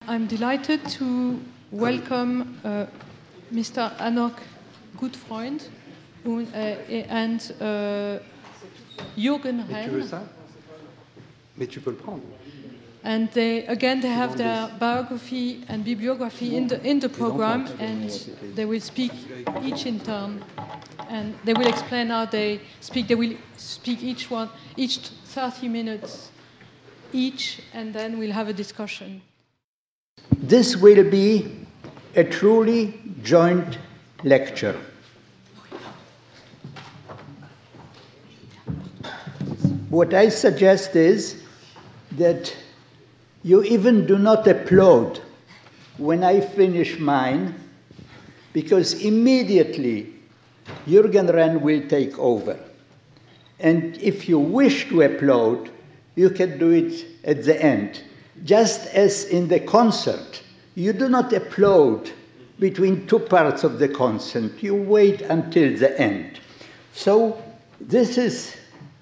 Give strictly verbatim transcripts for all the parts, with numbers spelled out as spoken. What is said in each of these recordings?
I'm delighted to welcome uh, Mister Anok Gutfreund uh, and uh, Jürgen Mais tu veux Renn. ça? Mais tu peux le prendre. And they, again, they have their biography and bibliography in the, in the program, and they will speak each in turn. And they will explain how they speak. They will speak each one, each thirty minutes each, and then we'll have a discussion. This will be a truly joint lecture. What I suggest is that you even do not applaud when I finish mine, because immediately Jürgen Renn will take over. And if you wish to applaud, you can do it at the end. Just as in the concert, you do not applaud between two parts of the concert. You wait until the end. So this is,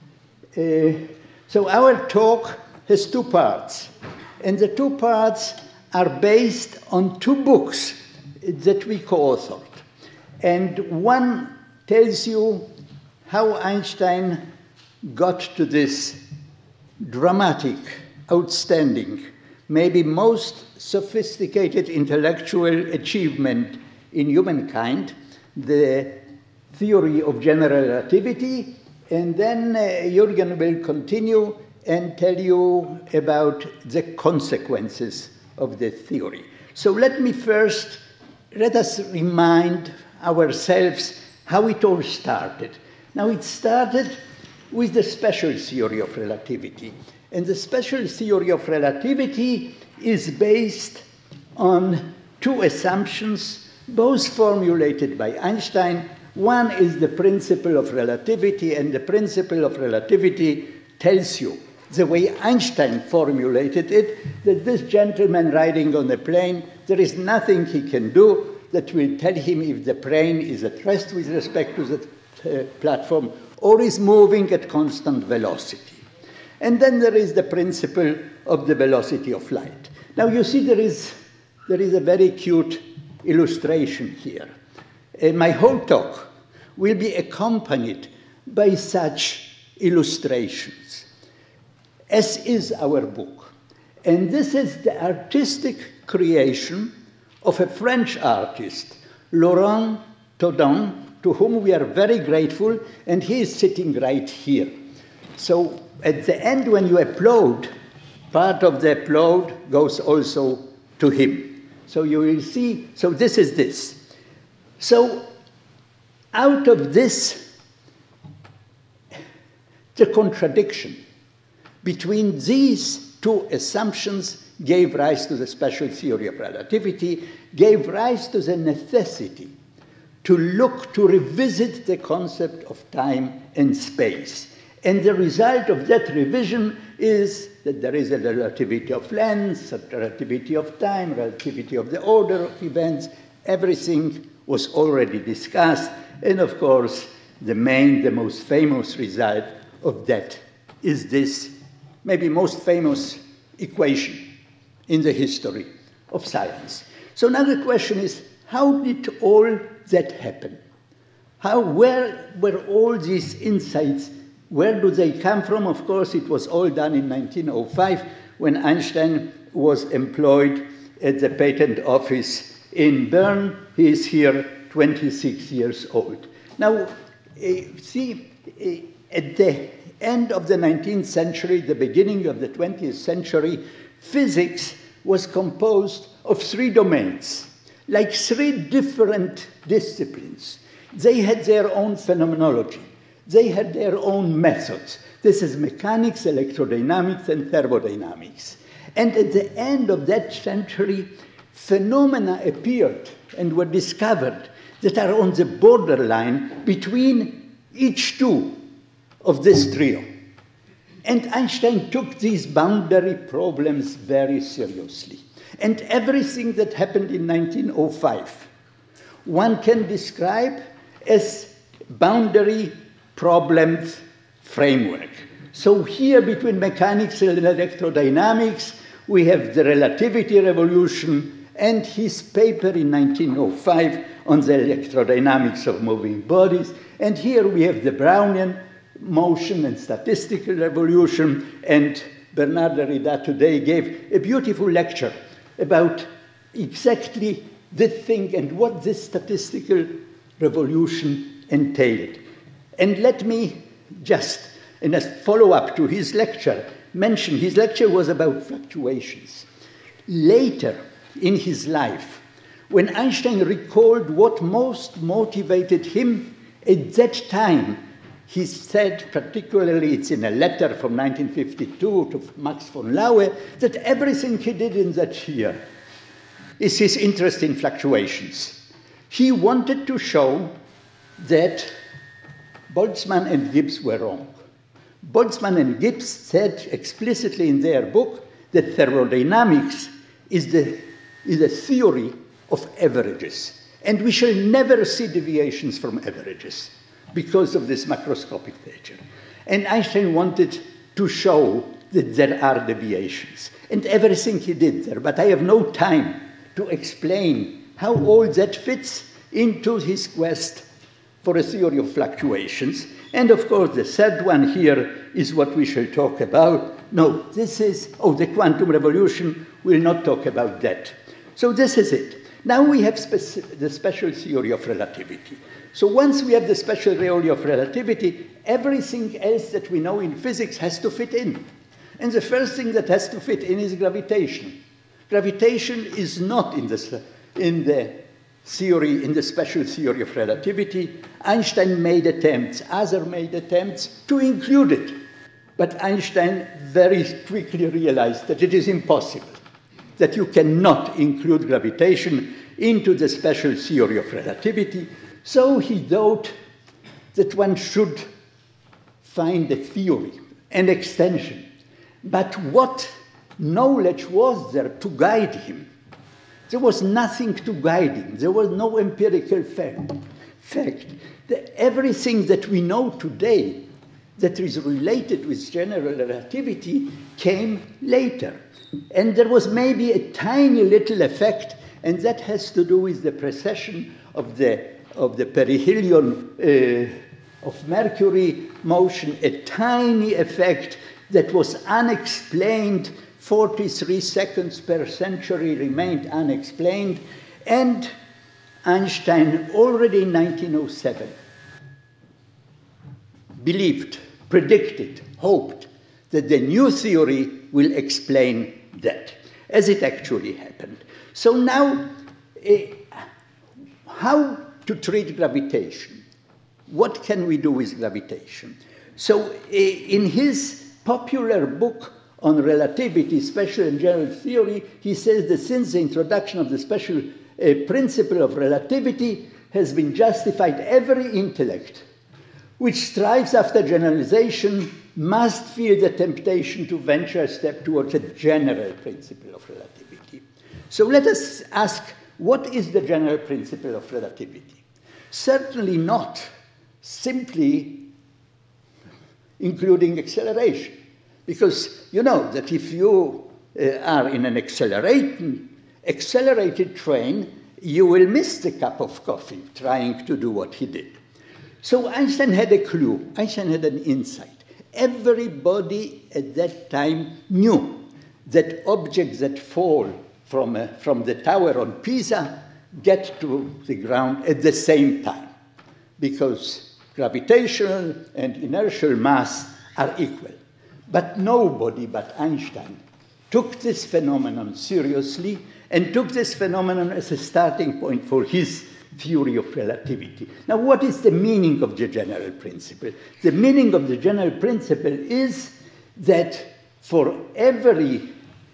uh, so our talk has two parts. And the two parts are based on two books that we co-authored. And one tells you how Einstein got to this dramatic, outstanding, maybe most sophisticated intellectual achievement in humankind, the theory of general relativity. And then uh, Jürgen will continue and tell you about the consequences of the theory. So let me first, let us remind ourselves how it all started. Now, it started with the special theory of relativity. And the special theory of relativity is based on two assumptions, both formulated by Einstein. One is the principle of relativity, and the principle of relativity tells you, the way Einstein formulated it, that this gentleman riding on a plane, there is nothing he can do that will tell him if the plane is at rest with respect to the uh, platform or is moving at constant velocity. And then there is the principle of the velocity of light. Now you see there is, there is a very cute illustration here. And my whole talk will be accompanied by such illustrations, as is our book. And this is the artistic creation of a French artist, Laurent Taudin, to whom we are very grateful, and he is sitting right here. So at the end, when you applaud, part of the applaud goes also to him. So you will see, so this is this. So out of this, the contradiction between these two assumptions gave rise to the special theory of relativity, gave rise to the necessity to look, to revisit the concept of time and space. And the result of that revision is that there is a relativity of length, a relativity of time, relativity of the order of events. Everything was already discussed. And of course, the main, the most famous result of that is this maybe most famous equation in the history of science. So now the question is, how did all that happen? How, where were all these insights? Where do they come from? Of course, it was all done in nineteen oh five when Einstein was employed at the patent office in Bern. He is here twenty-six years old. Now, uh, see, uh, at the end of the nineteenth century, the beginning of the twentieth century, physics was composed of three domains, like three different disciplines. They had their own phenomenology. They had their own methods. This is mechanics, electrodynamics, and thermodynamics. And at the end of that century, phenomena appeared and were discovered that are on the borderline between each two of this trio. And Einstein took these boundary problems very seriously. And everything that happened in nineteen oh five, one can describe as boundary problems framework. So here between mechanics and electrodynamics, we have the relativity revolution and his paper in nineteen oh five on the electrodynamics of moving bodies. And here we have the Brownian motion and statistical revolution. And Bernard Derrida today gave a beautiful lecture about exactly this thing and what this statistical revolution entailed. And let me just, in a follow-up to his lecture, mention his lecture was about fluctuations. Later in his life, when Einstein recalled what most motivated him at that time, he said, particularly it's in a letter from nineteen fifty-two to Max von Laue, that everything he did in that year is his interest in fluctuations. He wanted to show that Boltzmann and Gibbs were wrong. Boltzmann and Gibbs said explicitly in their book that thermodynamics is the, is a theory of averages. And we shall never see deviations from averages because of this macroscopic nature. And Einstein wanted to show that there are deviations. And everything he did there, but I have no time to explain how all that fits into his quest for a theory of fluctuations. And of course, the third one here is what we shall talk about. No, this is, oh, the quantum revolution. We'll not talk about that. So this is it. Now we have speci- the special theory of relativity. So once we have the special theory of relativity, everything else that we know in physics has to fit in. And the first thing that has to fit in is gravitation. Gravitation is not in the, in the theory, in the special theory of relativity. Einstein made attempts, others made attempts to include it. But Einstein very quickly realized that it is impossible, that you cannot include gravitation into the special theory of relativity. So he thought that one should find a theory, an extension. But what knowledge was there to guide him? There was nothing to guide him. There was no empirical fact. fact. The, everything that we know today that is related with general relativity came later. And there was maybe a tiny little effect, and that has to do with the precession of the, of the perihelion uh, of Mercury motion, a tiny effect that was unexplained. forty-three seconds per century remained unexplained, and Einstein already in nineteen oh seven believed, predicted, hoped that the new theory will explain that, as it actually happened. So now, uh, how to treat gravitation? What can we do with gravitation? So uh, in his popular book on relativity, special and general theory, he says that since the introduction of the special uh, principle of relativity has been justified, every intellect which strives after generalization must feel the temptation to venture a step towards a general principle of relativity. So let us ask, what is the general principle of relativity? Certainly not simply including acceleration. Because you know that if you uh, are in an accelerated, accelerated train, you will miss the cup of coffee trying to do what he did. So Einstein had a clue. Einstein had an insight. Everybody at that time knew that objects that fall from, a, from the tower on Pisa get to the ground at the same time, because gravitational and inertial mass are equal. But nobody but Einstein took this phenomenon seriously and took this phenomenon as a starting point for his theory of relativity. Now, what is the meaning of the general principle? The meaning of the general principle is that for every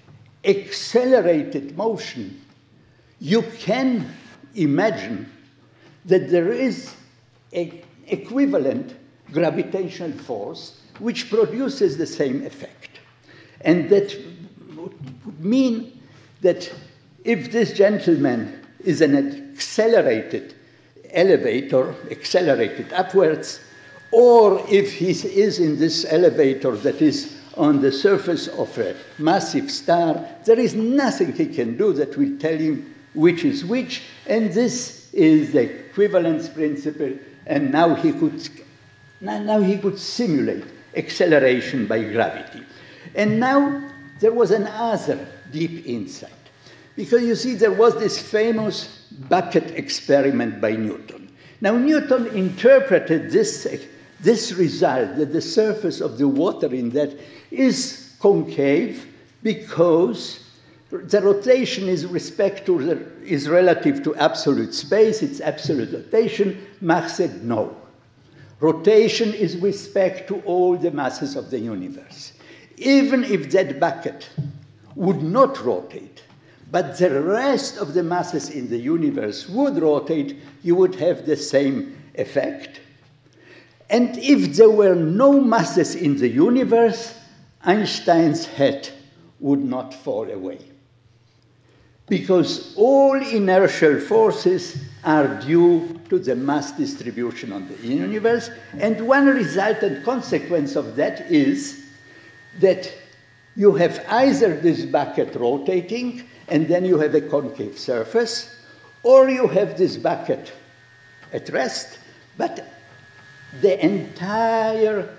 accelerated motion, you can imagine that there is an equivalent gravitational force which produces the same effect. And that would mean that if this gentleman is an accelerated elevator, accelerated upwards, or if he is in this elevator that is on the surface of a massive star, there is nothing he can do that will tell him which is which, and this is the equivalence principle, and now he could, now he could simulate acceleration by gravity. And now there was another deep insight, because you see there was this famous bucket experiment by Newton. Now Newton interpreted this, this result, that the surface of the water in that is concave because the rotation is respect to the, is relative to absolute space, it's absolute rotation. Mach said no. Rotation is with respect to all the masses of the universe. Even if that bucket would not rotate, but the rest of the masses in the universe would rotate, you would have the same effect. And if there were no masses in the universe, Einstein's hat would not fall away. Because all inertial forces are due to the mass distribution on the universe, and one resultant consequence of that is that you have either this bucket rotating, and then you have a concave surface, or you have this bucket at rest, but the entire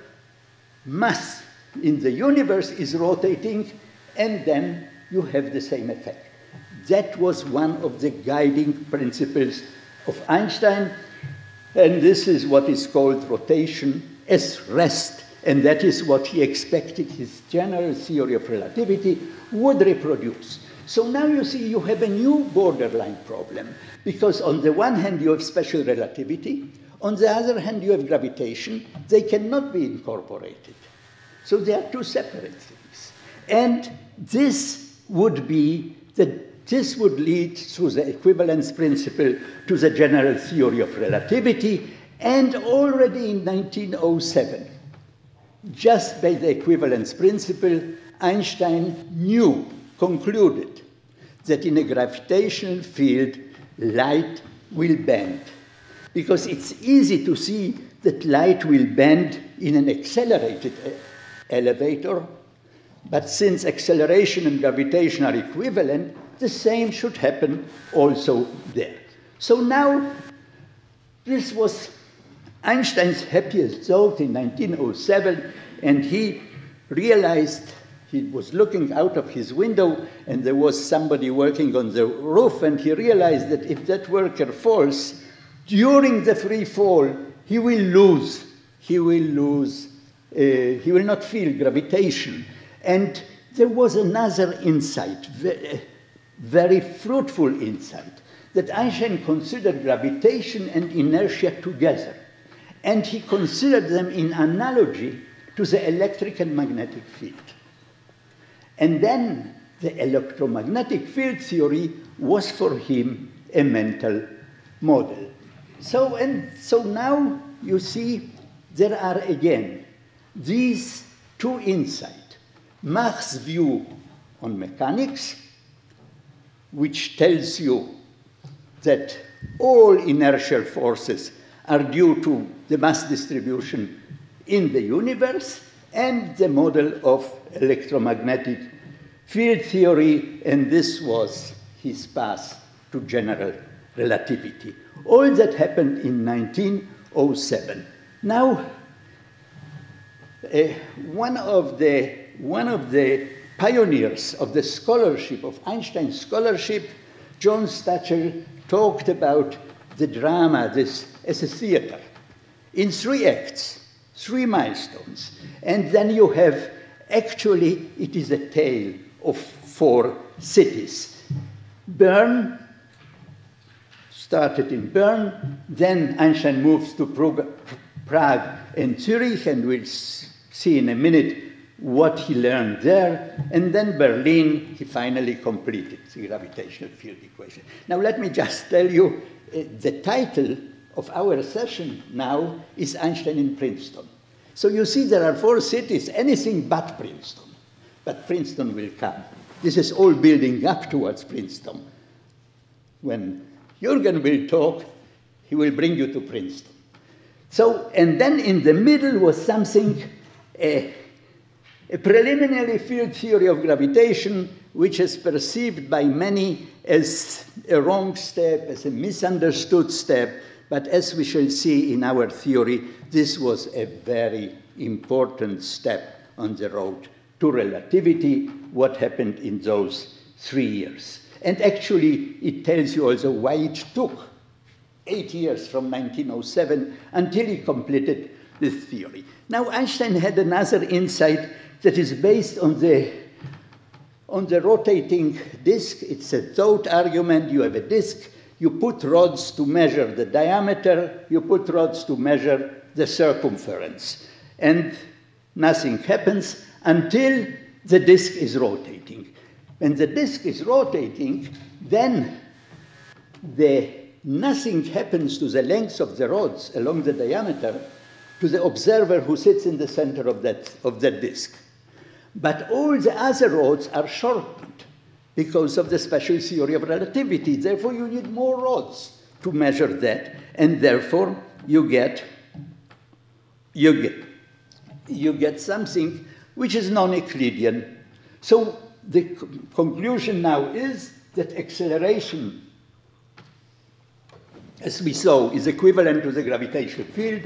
mass in the universe is rotating, and then you have the same effect. That was one of the guiding principles of Einstein, and this is what is called rotation as rest, and that is what he expected his general theory of relativity would reproduce. So now you see you have a new borderline problem, because on the one hand you have special relativity, on the other hand you have gravitation. They cannot be incorporated. So they are two separate things. And this would be, the, this would lead through the equivalence principle to the general theory of relativity, and already in nineteen oh seven, just by the equivalence principle, Einstein knew, concluded, that in a gravitational field, light will bend. Because it's easy to see that light will bend in an accelerated elevator, but since acceleration and gravitation are equivalent, the same should happen also there. So now, this was Einstein's happiest thought in nineteen oh seven, and he realized, he was looking out of his window, and there was somebody working on the roof, and he realized that if that worker falls, during the free fall, he will lose, he will lose, uh, he will not feel gravitation. And there was another insight, very, very fruitful insight, that Einstein considered gravitation and inertia together. And he considered them in analogy to the electric and magnetic field. And then the electromagnetic field theory was for him a mental model. So, and so now you see there are again these two insights. Mach's view on mechanics, which tells you that all inertial forces are due to the mass distribution in the universe, and the model of electromagnetic field theory, and this was his path to general relativity. All that happened in nineteen oh seven. Now, uh, one of the one of the pioneers of the scholarship, of Einstein's scholarship, John Stachel, talked about the drama this as a theater in three acts, three milestones, and then you have, actually, it is a tale of four cities. Bern started in Bern, then Einstein moves to Prague and Zurich, and we'll see in a minute what he learned there, and then Berlin, he finally completed the gravitational field equation. Now let me just tell you, uh, the title of our session now is Einstein in Princeton. So you see there are four cities, anything but Princeton. But Princeton will come. This is all building up towards Princeton. When Jürgen will talk, he will bring you to Princeton. So, and then in the middle was something, uh, A preliminary field theory of gravitation, which is perceived by many as a wrong step, as a misunderstood step, but as we shall see in our theory, this was a very important step on the road to relativity, what happened in those three years. And actually, it tells you also why it took eight years from nineteen oh seven until he completed this theory. Now, Einstein had another insight that is based on the, on the rotating disk. It's a thought argument. You have a disk. You put rods to measure the diameter. You put rods to measure the circumference. And nothing happens until the disk is rotating. When the disk is rotating, then the, nothing happens to the length of the rods along the diameter to the observer who sits in the center of that, of that disk. But all the other rods are shortened because of the special theory of relativity. Therefore, you need more rods to measure that. And therefore, you get, you get, you get something which is non-Euclidean. So the conclusion now is that acceleration, as we saw, is equivalent to the gravitational field.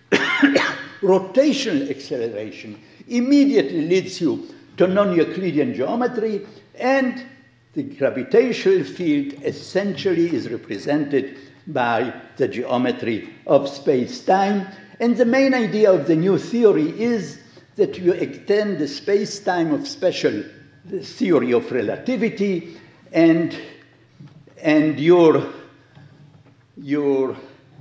Rotational acceleration immediately leads you to non-Euclidean geometry, and the gravitational field essentially is represented by the geometry of space-time. And the main idea of the new theory is that you extend the space-time of special the theory of relativity, and, and your, your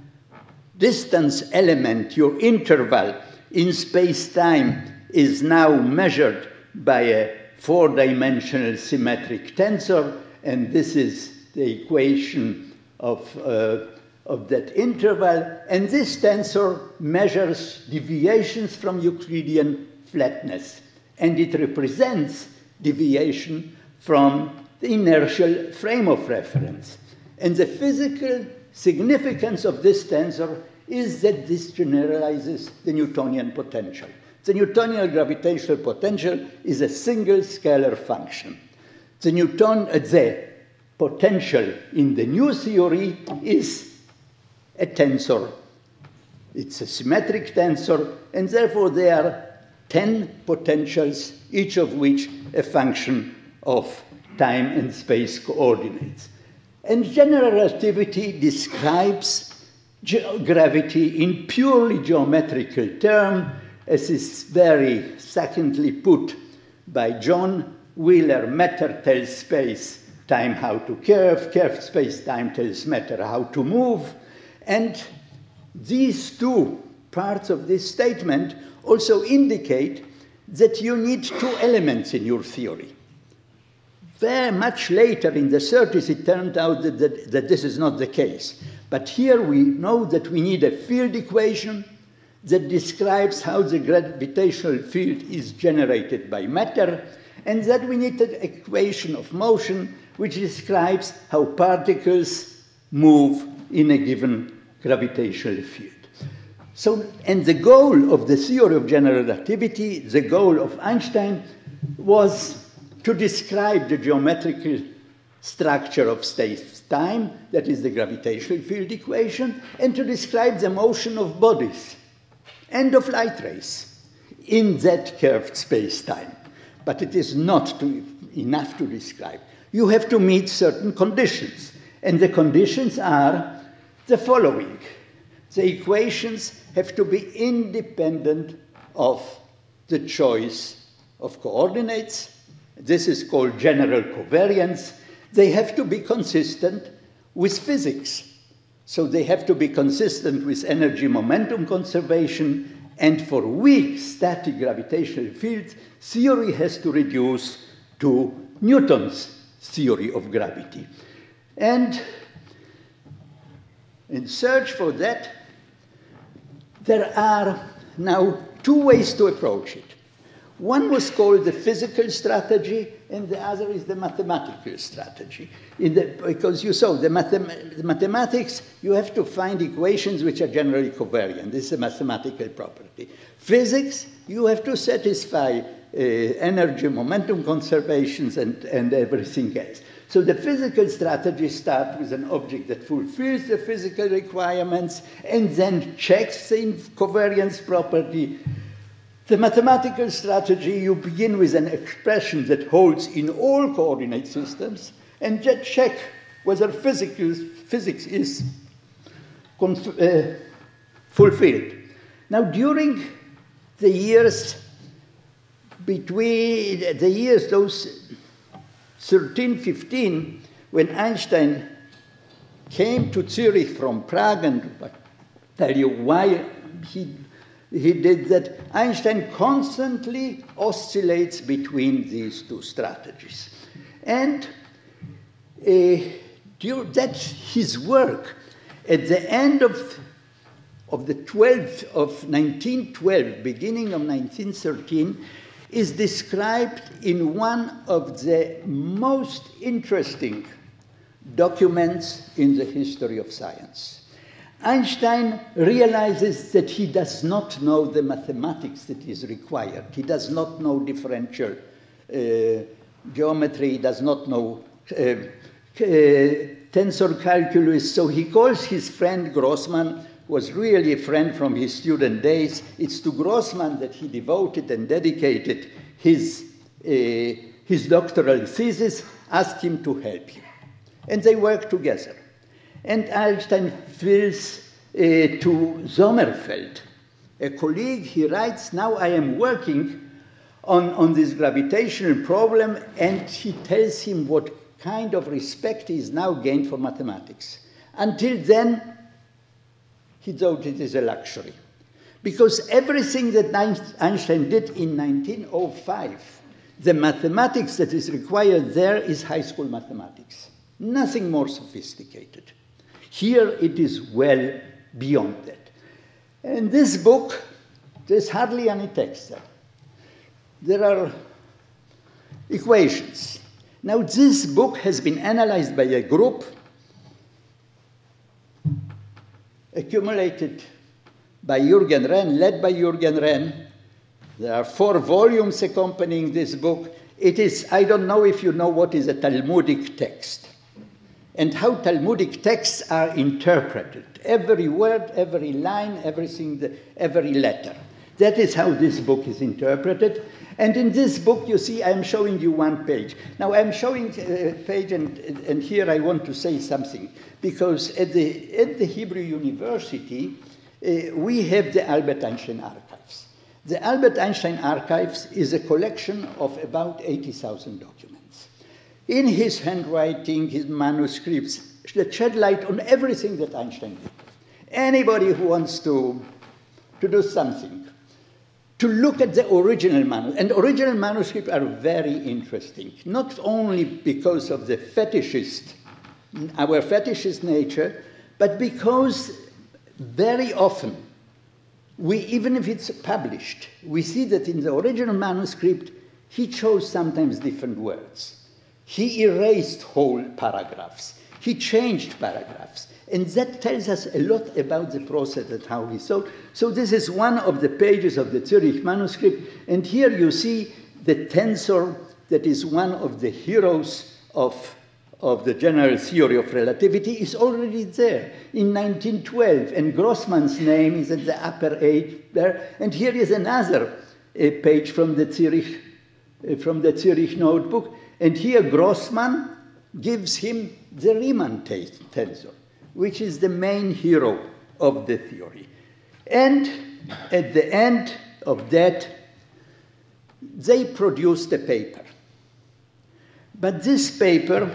distance element, your interval in space-time is now measured by a four-dimensional symmetric tensor, and this is the equation of, uh, of that interval. And this tensor measures deviations from Euclidean flatness, and it represents deviation from the inertial frame of reference. And the physical significance of this tensor is that this generalizes the Newtonian potential. The Newtonian gravitational potential is a single scalar function. The Newton, uh, the potential in the new theory is a tensor. It's a symmetric tensor, and therefore there are ten potentials, each of which a function of time and space coordinates. And general relativity describes gravity in purely geometrical terms, as is very succinctly put by John Wheeler. Matter tells space time how to curve, curved space time tells matter how to move. And these two parts of this statement also indicate that you need two elements in your theory. Very much later in the thirties, it turned out that, that, that this is not the case. But here we know that we need a field equation that describes how the gravitational field is generated by matter, and that we need an equation of motion which describes how particles move in a given gravitational field. So, and the goal of the theory of general relativity, the goal of Einstein, was to describe the geometrical structure of space-time, that is the gravitational field equation, and to describe the motion of bodies and of light rays in that curved space-time. But it is not to, enough to describe. You have to meet certain conditions, and the conditions are the following. The equations have to be independent of the choice of coordinates. This is called general covariance. They have to be consistent with physics. So they have to be consistent with energy momentum conservation, and for weak static gravitational fields, theory has to reduce to Newton's theory of gravity. And in search for that, there are now two ways to approach it. One was called the physical strategy, and the other is the mathematical strategy. In the, because you saw, the, mathem the mathematics, you have to find equations which are generally covariant. This is a mathematical property. Physics, you have to satisfy uh, energy, momentum conservations, and, and everything else. So the physical strategy starts with an object that fulfills the physical requirements and then checks the covariance property. The mathematical strategy, you begin with an expression that holds in all coordinate systems and just check whether physics, physics is uh, fulfilled. Now, during the years between the years those thirteen, fifteen, when Einstein came to Zurich from Prague, and I'll tell you why he, he did that, Einstein constantly oscillates between these two strategies. And uh, that's his work. At the end of, of the twelfth of nineteen twelve, beginning of nineteen thirteen, is described in one of the most interesting documents in the history of science. Einstein realizes that he does not know the mathematics that is required. He does not know differential uh, geometry, he does not know uh, uh, tensor calculus, so he calls his friend Grossman, was really a friend from his student days. It's to Grossman that he devoted and dedicated his, uh, his doctoral thesis, asked him to help him. And they work together. And Einstein feels uh, to Sommerfeld, a colleague, he writes, now I am working on, on this gravitational problem, and he tells him what kind of respect he is now gained for mathematics. Until then, he thought it is a luxury. Because everything that Einstein did in nineteen oh five, the mathematics that is required there is high school mathematics. Nothing more sophisticated. Here it is well beyond that. And this book, there's hardly any text there. There are equations. Now this book has been analyzed by a group accumulated by Jürgen Renn, led by Jürgen Renn. There are four volumes accompanying this book. It is, I don't know if you know what is a Talmudic text and how Talmudic texts are interpreted. Every word, every line, everything, every letter. That is how this book is interpreted. And in this book, you see, I'm showing you one page. Now, I'm showing a page, and, and here I want to say something. Because at the, at the Hebrew University, uh, we have the Albert Einstein Archives. The Albert Einstein Archives is a collection of about eighty thousand documents. In his handwriting, his manuscripts, that shed light on everything that Einstein did. Anybody who wants to, to do something, to look at the original manuscript. And original manuscripts are very interesting, not only because of the fetishist, our fetishist nature, but because very often, we, even if it's published, we see that in the original manuscript, he chose sometimes different words. He erased whole paragraphs. He changed paragraphs. And that tells us a lot about the process and how he thought. So this is one of the pages of the Zurich manuscript. And here you see the tensor that is one of the heroes of, of the general theory of relativity is already there in nineteen twelve. And Grossman's name is at the upper eight there. And here is another uh, page from the Zurich, uh, from the Zurich notebook. And here Grossman gives him the Riemann tensor, which is the main hero of the theory. And at the end of that, they produced a paper. But this paper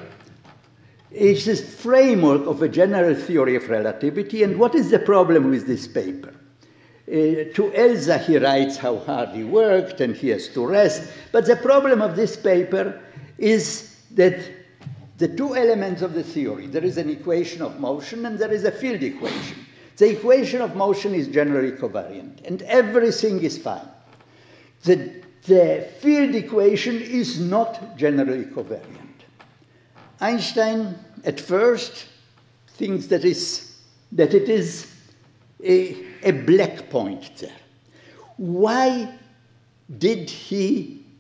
is the framework of a general theory of relativity. And what is the problem with this paper? Uh, to Elsa, he writes how hard he worked and he has to rest. But the problem of this paper is that the two elements of the theory, there is an equation of motion and there is a field equation. The equation of motion is generally covariant and everything is fine. The, the field equation is not generally covariant. Einstein, at first, thinks that, is, that it is a, a black point there. Why did he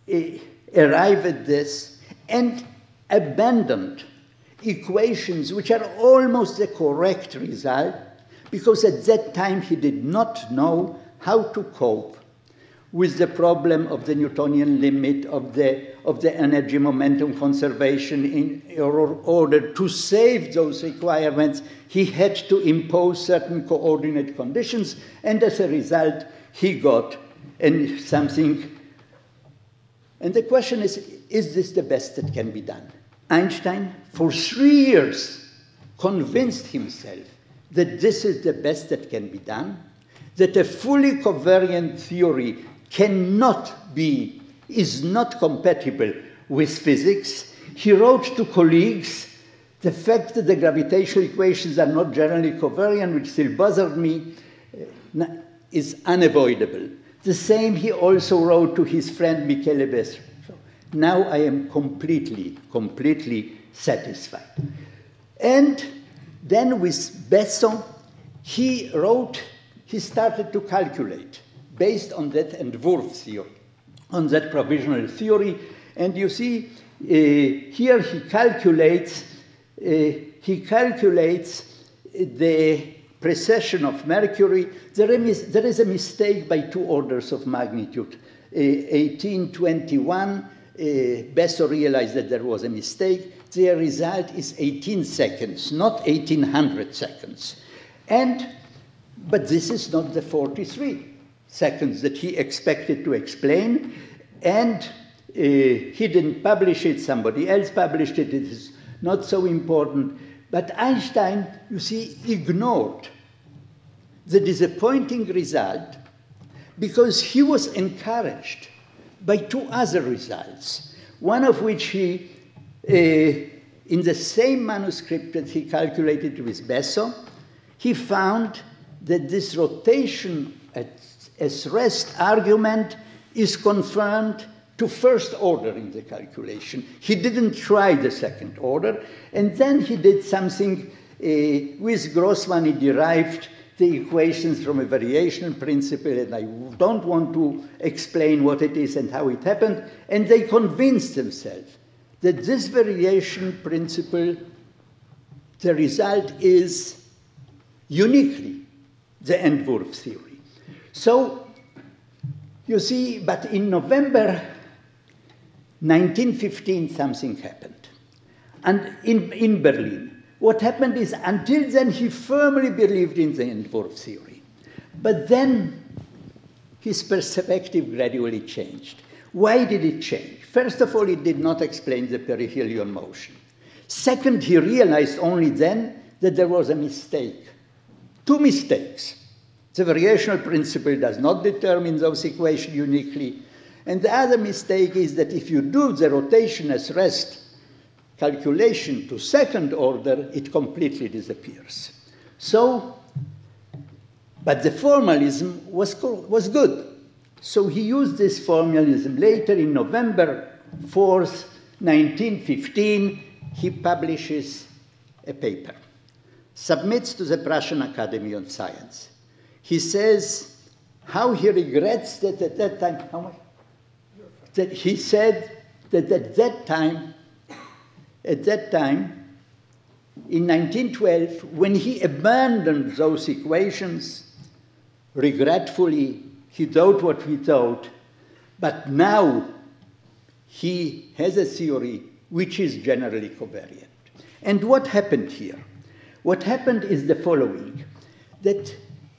uh, arrive at this and abandoned equations which are almost the correct result, because at that time he did not know how to cope with the problem of the Newtonian limit of the, of the energy momentum conservation. In order to save those requirements, he had to impose certain coordinate conditions, and as a result, he got and something. And the question is, is this the best that can be done? Einstein, for three years, convinced himself that this is the best that can be done, that a fully covariant theory cannot be, is not compatible with physics. He wrote to colleagues, the fact that the gravitational equations are not generally covariant, which still bothered me, is unavoidable. The same he also wrote to his friend Michele Besser. So now I am completely, completely satisfied. And then with Besson, he wrote, he started to calculate based on that Entwurf theory, on that provisional theory. And you see, uh, here he calculates, uh, he calculates the precession of Mercury. There is, there is a mistake by two orders of magnitude. Uh, eighteen twenty-one, uh, Besson realized that there was a mistake. The result is eighteen seconds, not eighteen hundred seconds. And, but this is not the forty-three seconds that he expected to explain, and uh, he didn't publish it, somebody else published it, it is not so important. But Einstein, you see, ignored the disappointing result because he was encouraged by two other results, one of which he, uh, in the same manuscript that he calculated with Besson, he found that this rotation at, as rest argument is confirmed to first order in the calculation. He didn't try the second order, and then he did something uh, with Grossman. He derived the equations from a variation principle, and I don't want to explain what it is and how it happened, and they convinced themselves that this variation principle, the result is uniquely the Entwurf theory. So, you see, but in November nineteen fifteen, something happened. And in, in Berlin, what happened is, until then, he firmly believed in the Entwurf theory. But then, his perspective gradually changed. Why did it change? First of all, it did not explain the perihelion motion. Second, he realized only then that there was a mistake. Two mistakes. The variational principle does not determine those equations uniquely. And the other mistake is that if you do the rotation as rest calculation to second order, it completely disappears. So, but the formalism was, was good. So he used this formalism. Later, in November fourth, nineteen fifteen, he publishes a paper, submits to the Prussian Academy of Science. He says how he regrets that at that time, how much? That he said that at that time, at that time, in nineteen twelve, when he abandoned those equations, regretfully, he thought what he thought, but now he has a theory which is generally covariant. And what happened here? What happened is the following, that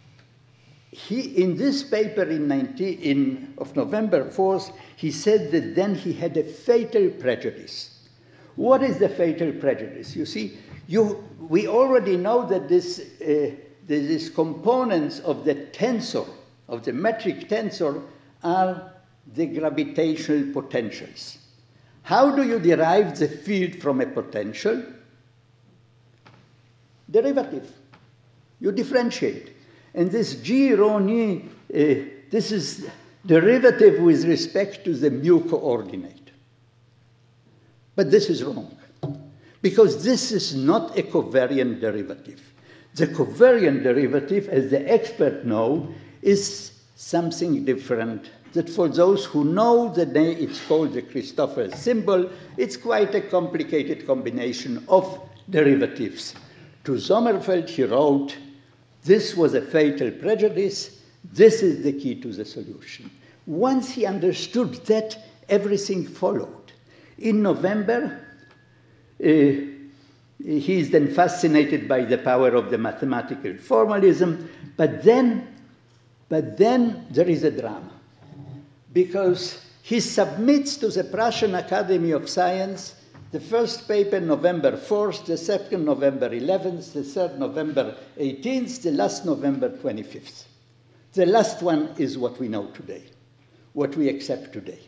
he, in this paper in, nineteen, in of November fourth, he said that then he had a fatal prejudice. What is the fatal prejudice? You see, you, we already know that this, uh, these components of the tensor, of the metric tensor, are the gravitational potentials. How do you derive the field from a potential? Derivative. You differentiate. And this G rho nu, uh, this is derivative with respect to the mu coordinate. But this is wrong, because this is not a covariant derivative. The covariant derivative, as the experts know, is something different. that for those who know the name, it's called the Christoffel symbol. It's quite a complicated combination of derivatives. To Sommerfeld, he wrote, this was a fatal prejudice. This is the key to the solution. Once he understood that, everything followed. In November, uh, he is then fascinated by the power of the mathematical formalism, but then, but then there is a drama, because he submits to the Prussian Academy of Science the first paper November fourth, the second November eleventh, the third November eighteenth, the last November twenty-fifth. The last one is what we know today, what we accept today.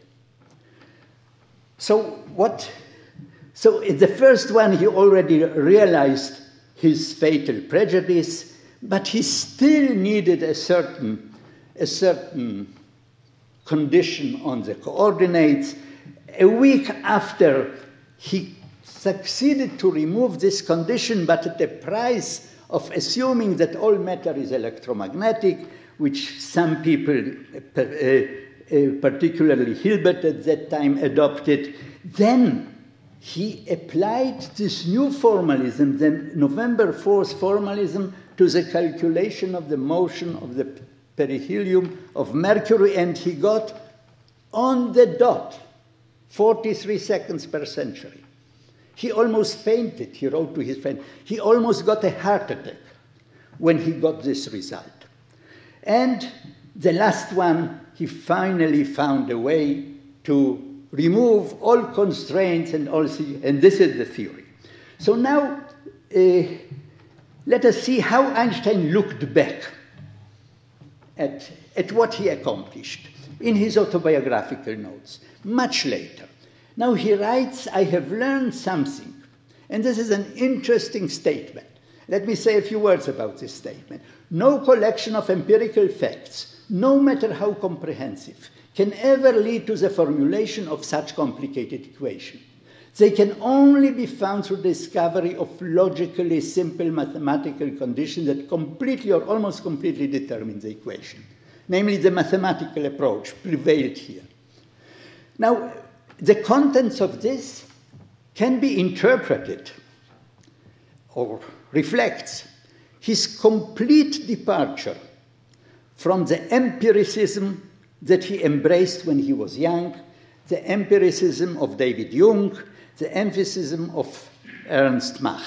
So what? So in the first one, he already realized his fatal prejudice, but he still needed a certain, a certain condition on the coordinates. A week after, he succeeded to remove this condition, but at the price of assuming that all matter is electromagnetic, which some people, uh, uh, particularly Hilbert at that time, adopted. Then he applied this new formalism, the November fourth formalism, to the calculation of the motion of the perihelium of Mercury, and he got on the dot forty-three seconds per century. He almost fainted, he wrote to his friend. He almost got a heart attack when he got this result. And the last one, he finally found a way to remove all constraints and all, and this is the theory. So now, uh, let us see how Einstein looked back at, at what he accomplished in his autobiographical notes, much later. Now he writes, I have learned something, and this is an interesting statement. Let me say a few words about this statement. No collection of empirical facts, no matter how comprehensive, can ever lead to the formulation of such complicated equations. They can only be found through discovery of logically simple mathematical conditions that completely or almost completely determine the equation. Namely, the mathematical approach prevailed here. Now, the contents of this can be interpreted or reflects his complete departure from the empiricism that he embraced when he was young, the empiricism of David Jung, the empiricism of Ernst Mach.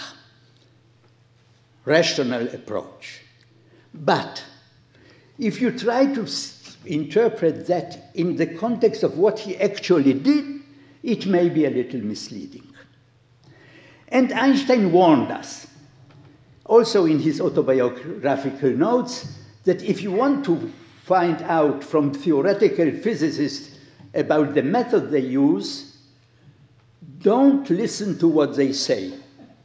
Rational approach. But if you try to interpret that in the context of what he actually did, it may be a little misleading. And Einstein warned us, also in his autobiographical notes, that if you want to find out from theoretical physicists about the method they use, don't listen to what they say.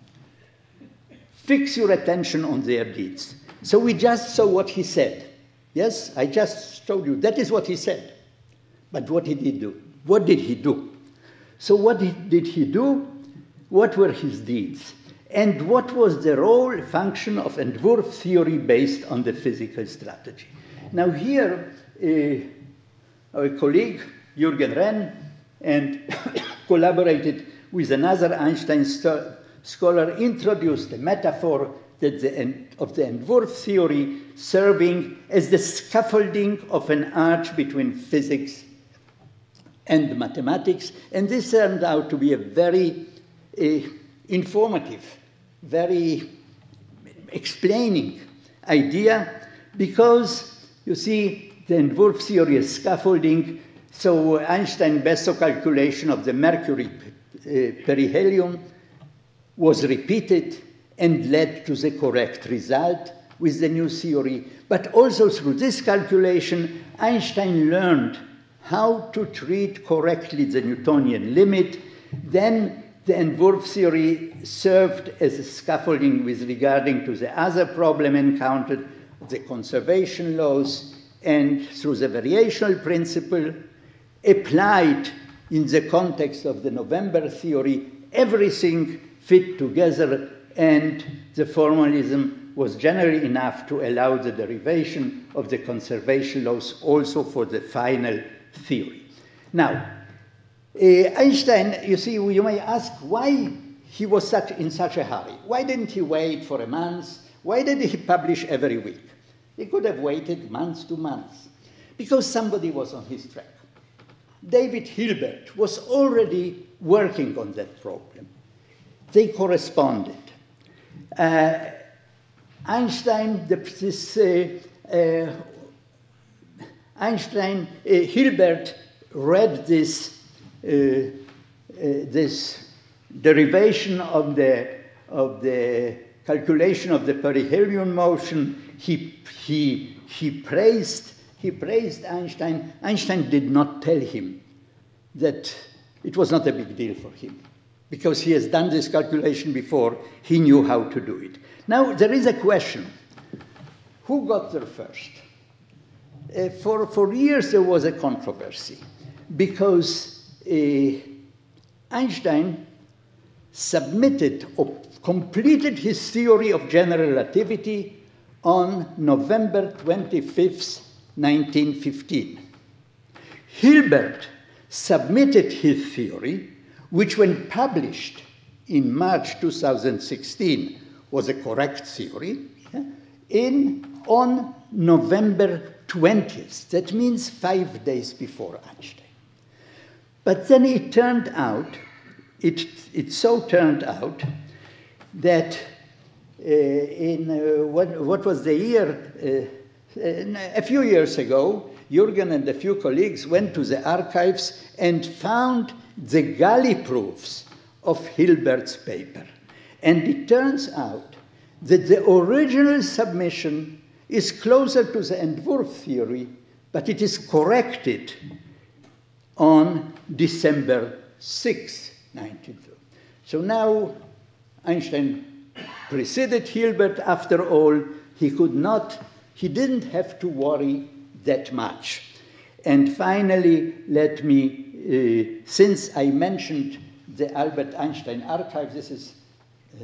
Fix your attention on their deeds. So we just saw what he said. Yes, I just showed you. That is what he said. But what did he do? What did he do? So what did he do? What were his deeds? And what was the role, function of Entwurf theory based on the physical strategy? Now here, uh, our colleague, Jürgen Renn, and collaborated with another Einstein scholar, introduced a metaphor that the, of the Entwurf theory serving as the scaffolding of an arch between physics and mathematics. And this turned out to be a very uh, informative, very explaining idea, because, you see, the Entwurf theory is scaffolding. So Einstein-Bezow calculation of the Mercury uh, perihelion was repeated and led to the correct result with the new theory. But also through this calculation, Einstein learned how to treat correctly the Newtonian limit. Then the Entwurf theory served as a scaffolding with regarding to the other problem encountered, the conservation laws, and through the variational principle, applied in the context of the November theory, everything fit together, and the formalism was generally enough to allow the derivation of the conservation laws also for the final theory. Now, uh, Einstein, you see, you may ask why he was such, in such a hurry. Why didn't he wait for a month? Why did he publish every week? He could have waited months to months, because somebody was on his track. David Hilbert was already working on that problem. They corresponded. Uh, Einstein, the, this, uh, uh, Einstein, uh, Hilbert read this, uh, uh, this derivation of the, of the calculation of the perihelion motion. He, he, he, praised, he praised Einstein. Einstein did not tell him that it was not a big deal for him, because he has done this calculation before. He knew how to do it. Now, there is a question. Who got there first? Uh, for, for years, there was a controversy, because uh, Einstein submitted or completed his theory of general relativity on November twenty-fifth, nineteen fifteen. Hilbert submitted his theory, which when published in March two thousand sixteen was a correct theory, yeah, in, on November twentieth. That means five days before Einstein. But then it turned out, it, it so turned out that uh, in, uh, what, what was the year, uh, a few years ago, Jürgen and a few colleagues went to the archives and found the galley proofs of Hilbert's paper. And it turns out that the original submission is closer to the Entwurf theory, but it is corrected on December sixth, nineteen thirty. So now Einstein preceded Hilbert. After all, he could not, he didn't have to worry that much. And finally, let me, uh, since I mentioned the Albert Einstein archive, this is uh,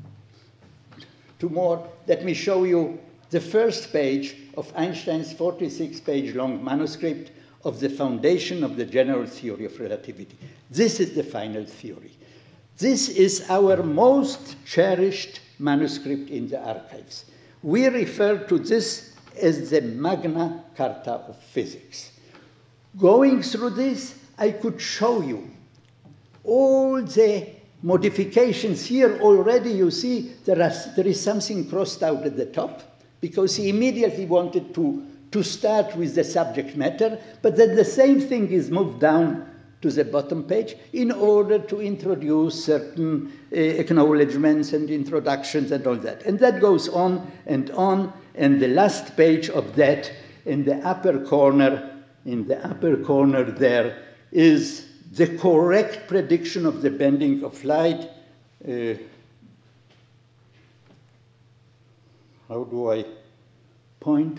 two more, let me show you the first page of Einstein's forty-six page long manuscript of the foundation of the general theory of relativity. This is the final theory. This is our most cherished manuscript in the archives. We refer to this as the Magna Carta of Physics. Going through this, I could show you all the modifications here. Already you see there, are, there is something crossed out at the top, because he immediately wanted to, to start with the subject matter, but then the same thing is moved down to the bottom page in order to introduce certain uh, acknowledgements and introductions and all that. And that goes on and on, and the last page of that, in the upper corner, in the upper corner there, is the correct prediction of the bending of light. Uh, how do I point?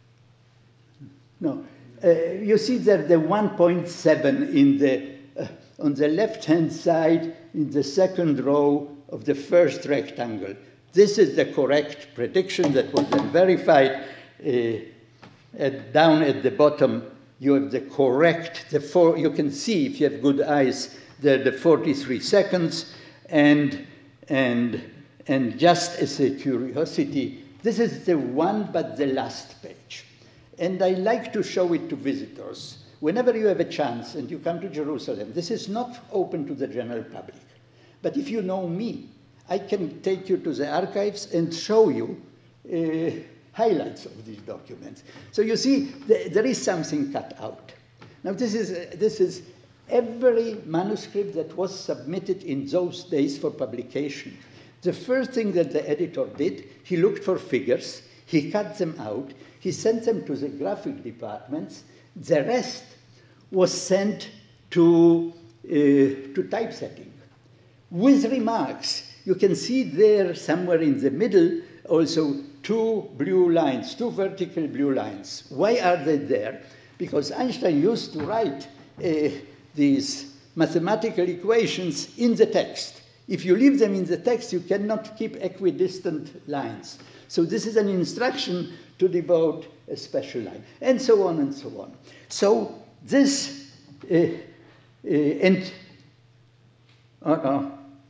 No. Uh, you see that the one point seven in the, uh, on the left-hand side in the second row of the first rectangle. This is the correct prediction that was then verified. Uh, at, down at the bottom, you have the correct, the four, you can see if you have good eyes, the, the forty-three seconds, and, and, and just as a curiosity, this is the one but the last page. And I like to show it to visitors. Whenever you have a chance and you come to Jerusalem, this is not open to the general public. But if you know me, I can take you to the archives and show you uh, highlights of these documents. So you see, th there is something cut out. Now this is, uh, this is every manuscript that was submitted in those days for publication. The first thing that the editor did, he looked for figures, he cut them out, he sent them to the graphic departments. The rest was sent to, uh, to typesetting with remarks. You can see there somewhere in the middle also two blue lines, two vertical blue lines. Why are they there? Because Einstein used to write uh, these mathematical equations in the text. If you leave them in the text, you cannot keep equidistant lines. So this is an instruction to devote a special line, and so on and so on. So this, uh, uh, and, uh-uh.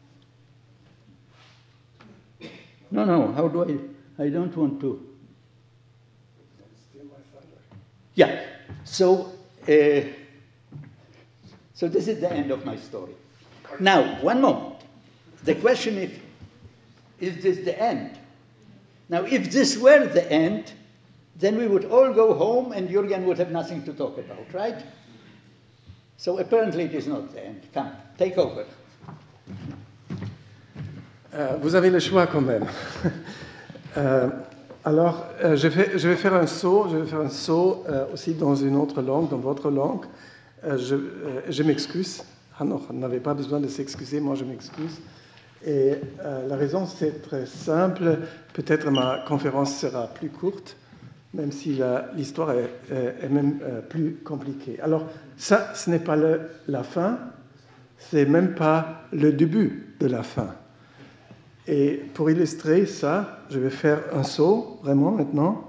No, no, how do I, I don't want to. Yeah, so, uh, so this is the end of my story. Now, one moment. The question is, is this the end? Now, if this were the end, then we would all go home and Jürgen would have nothing to talk about, right? So apparently it is not the end. Come, take over. Euh, vous avez le choix quand même. euh, alors, euh, je, vais, je vais faire un saut, je vais faire un saut euh, aussi dans une autre langue, dans votre langue. Euh, je euh, je m'excuse. Ah non, on n'avait pas besoin de s'excuser, moi je m'excuse. Et euh, la raison, c'est très simple. Peut-être ma conférence sera plus courte, même si la, l'histoire est, est même euh, plus compliquée. Alors, ça, ce n'est pas le, la fin, c'est même pas le début de la fin. Et pour illustrer ça, je vais faire un saut, vraiment, maintenant.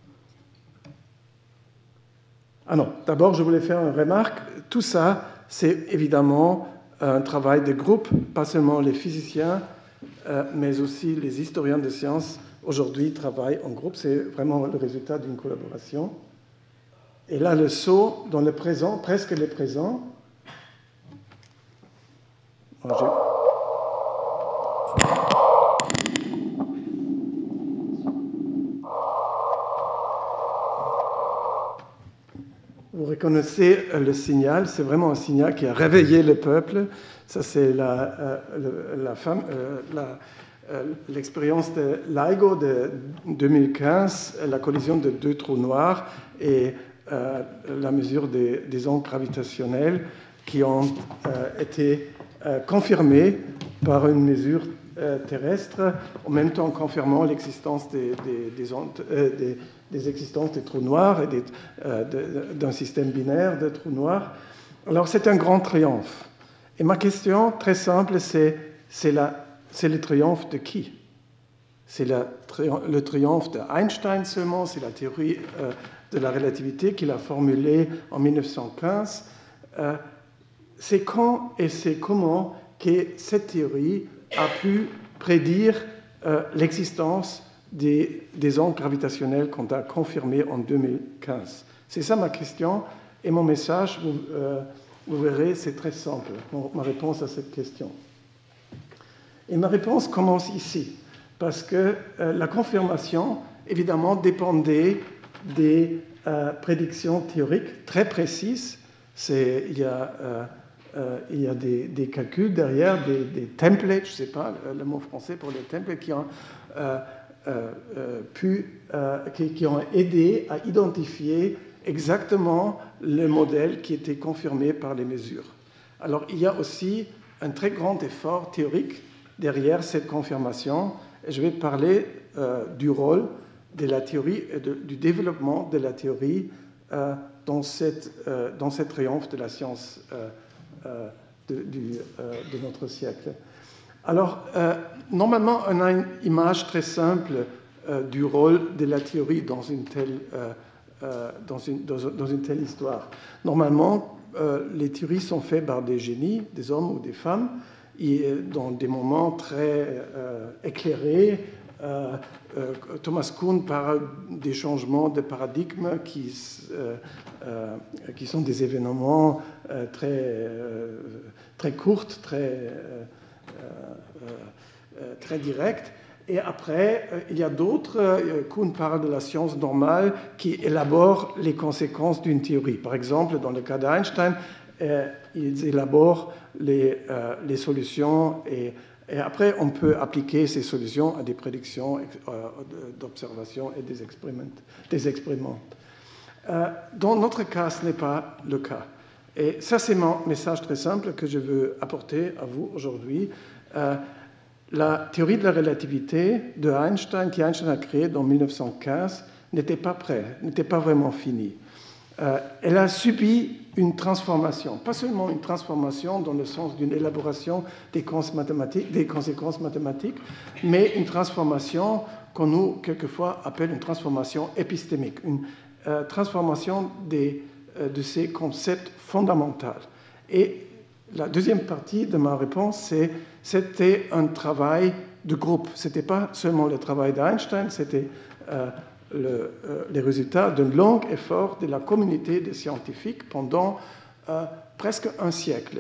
Ah non, d'abord, je voulais faire une remarque. Tout ça, c'est évidemment un travail de groupe, pas seulement les physiciens, euh, mais aussi les historiens de sciences aujourd'hui travaillent en groupe. C'est vraiment le résultat d'une collaboration. Et là, le saut dans le présent, presque le présent. Alors, je... Vous reconnaissez le signal, c'est vraiment un signal qui a réveillé le peuple. Ça, c'est la, euh, la femme, euh, la, euh, l'expérience de LIGO de deux mille quinze, la collision de deux trous noirs et euh, la mesure des, des ondes gravitationnelles qui ont euh, été euh, confirmées par une mesure euh, terrestre, en même temps confirmant l'existence des, des, des ondes, euh, des, des existences des trous noirs et des, euh, de, d'un système binaire de trous noirs. Alors c'est un grand triomphe. Et ma question, très simple, c'est, c'est, la, c'est le triomphe de qui? C'est la, le triomphe d'Einstein seulement, c'est la théorie euh, de la relativité qu'il a formulée en mille neuf cent quinze. Euh, c'est quand et c'est comment que cette théorie a pu prédire euh, l'existence Des, des ondes gravitationnelles qu'on a confirmées en deux mille quinze. C'est ça ma question. Et mon message, vous, euh, vous verrez, c'est très simple, mon, ma réponse à cette question. Et ma réponse commence ici, parce que euh, la confirmation, évidemment, dépendait des euh, prédictions théoriques très précises. C'est, il y a, euh, euh, il y a des, des calculs derrière, des, des templates, je ne sais pas le, le mot français pour les templates, qui ont... Euh, Euh, euh, pu, euh, qui, qui ont aidé à identifier exactement le modèle qui était confirmé par les mesures. Alors, il y a aussi un très grand effort théorique derrière cette confirmation, et je vais parler euh, du rôle de la théorie et de, du développement de la théorie euh, dans, cette, euh, dans cette triomphe de la science euh, euh, de, du, euh, de notre siècle. Alors, euh, normalement, on a une image très simple euh, du rôle de la théorie dans une telle, euh, euh, dans une, dans, dans une telle histoire. Normalement, euh, les théories sont faites par des génies, des hommes ou des femmes, et dans des moments très euh, éclairés. Euh, euh, Thomas Kuhn parle des changements de paradigme qui, euh, euh, qui sont des événements euh, très, euh, très courts, très... Euh, Euh, euh, très direct. Et après, euh, il y a d'autres, euh, Kuhn parle de la science normale qui élabore les conséquences d'une théorie. Par exemple, dans le cas d'Einstein, euh, ils élaborent les, euh, les solutions et, et après, on peut appliquer ces solutions à des prédictions euh, d'observation et des expériments. Des expériments. Euh, dans notre cas, ce n'est pas le cas. Et ça, c'est mon message très simple que je veux apporter à vous aujourd'hui. Euh, la théorie de la relativité de Einstein, qui Einstein a créée en mille neuf cent quinze, n'était pas prête, n'était pas vraiment finie. Euh, elle a subi une transformation, pas seulement une transformation dans le sens d'une élaboration des, mathématiques, des conséquences mathématiques, mais une transformation qu'on nous, quelquefois, appelle une transformation épistémique, une euh, transformation des de ces concepts fondamentaux. Et la deuxième partie de ma réponse, c'est c'était un travail de groupe. Ce n'était pas seulement le travail d'Einstein, c'était euh, le, euh, les résultats d'un long effort de la communauté des scientifiques pendant euh, presque un siècle.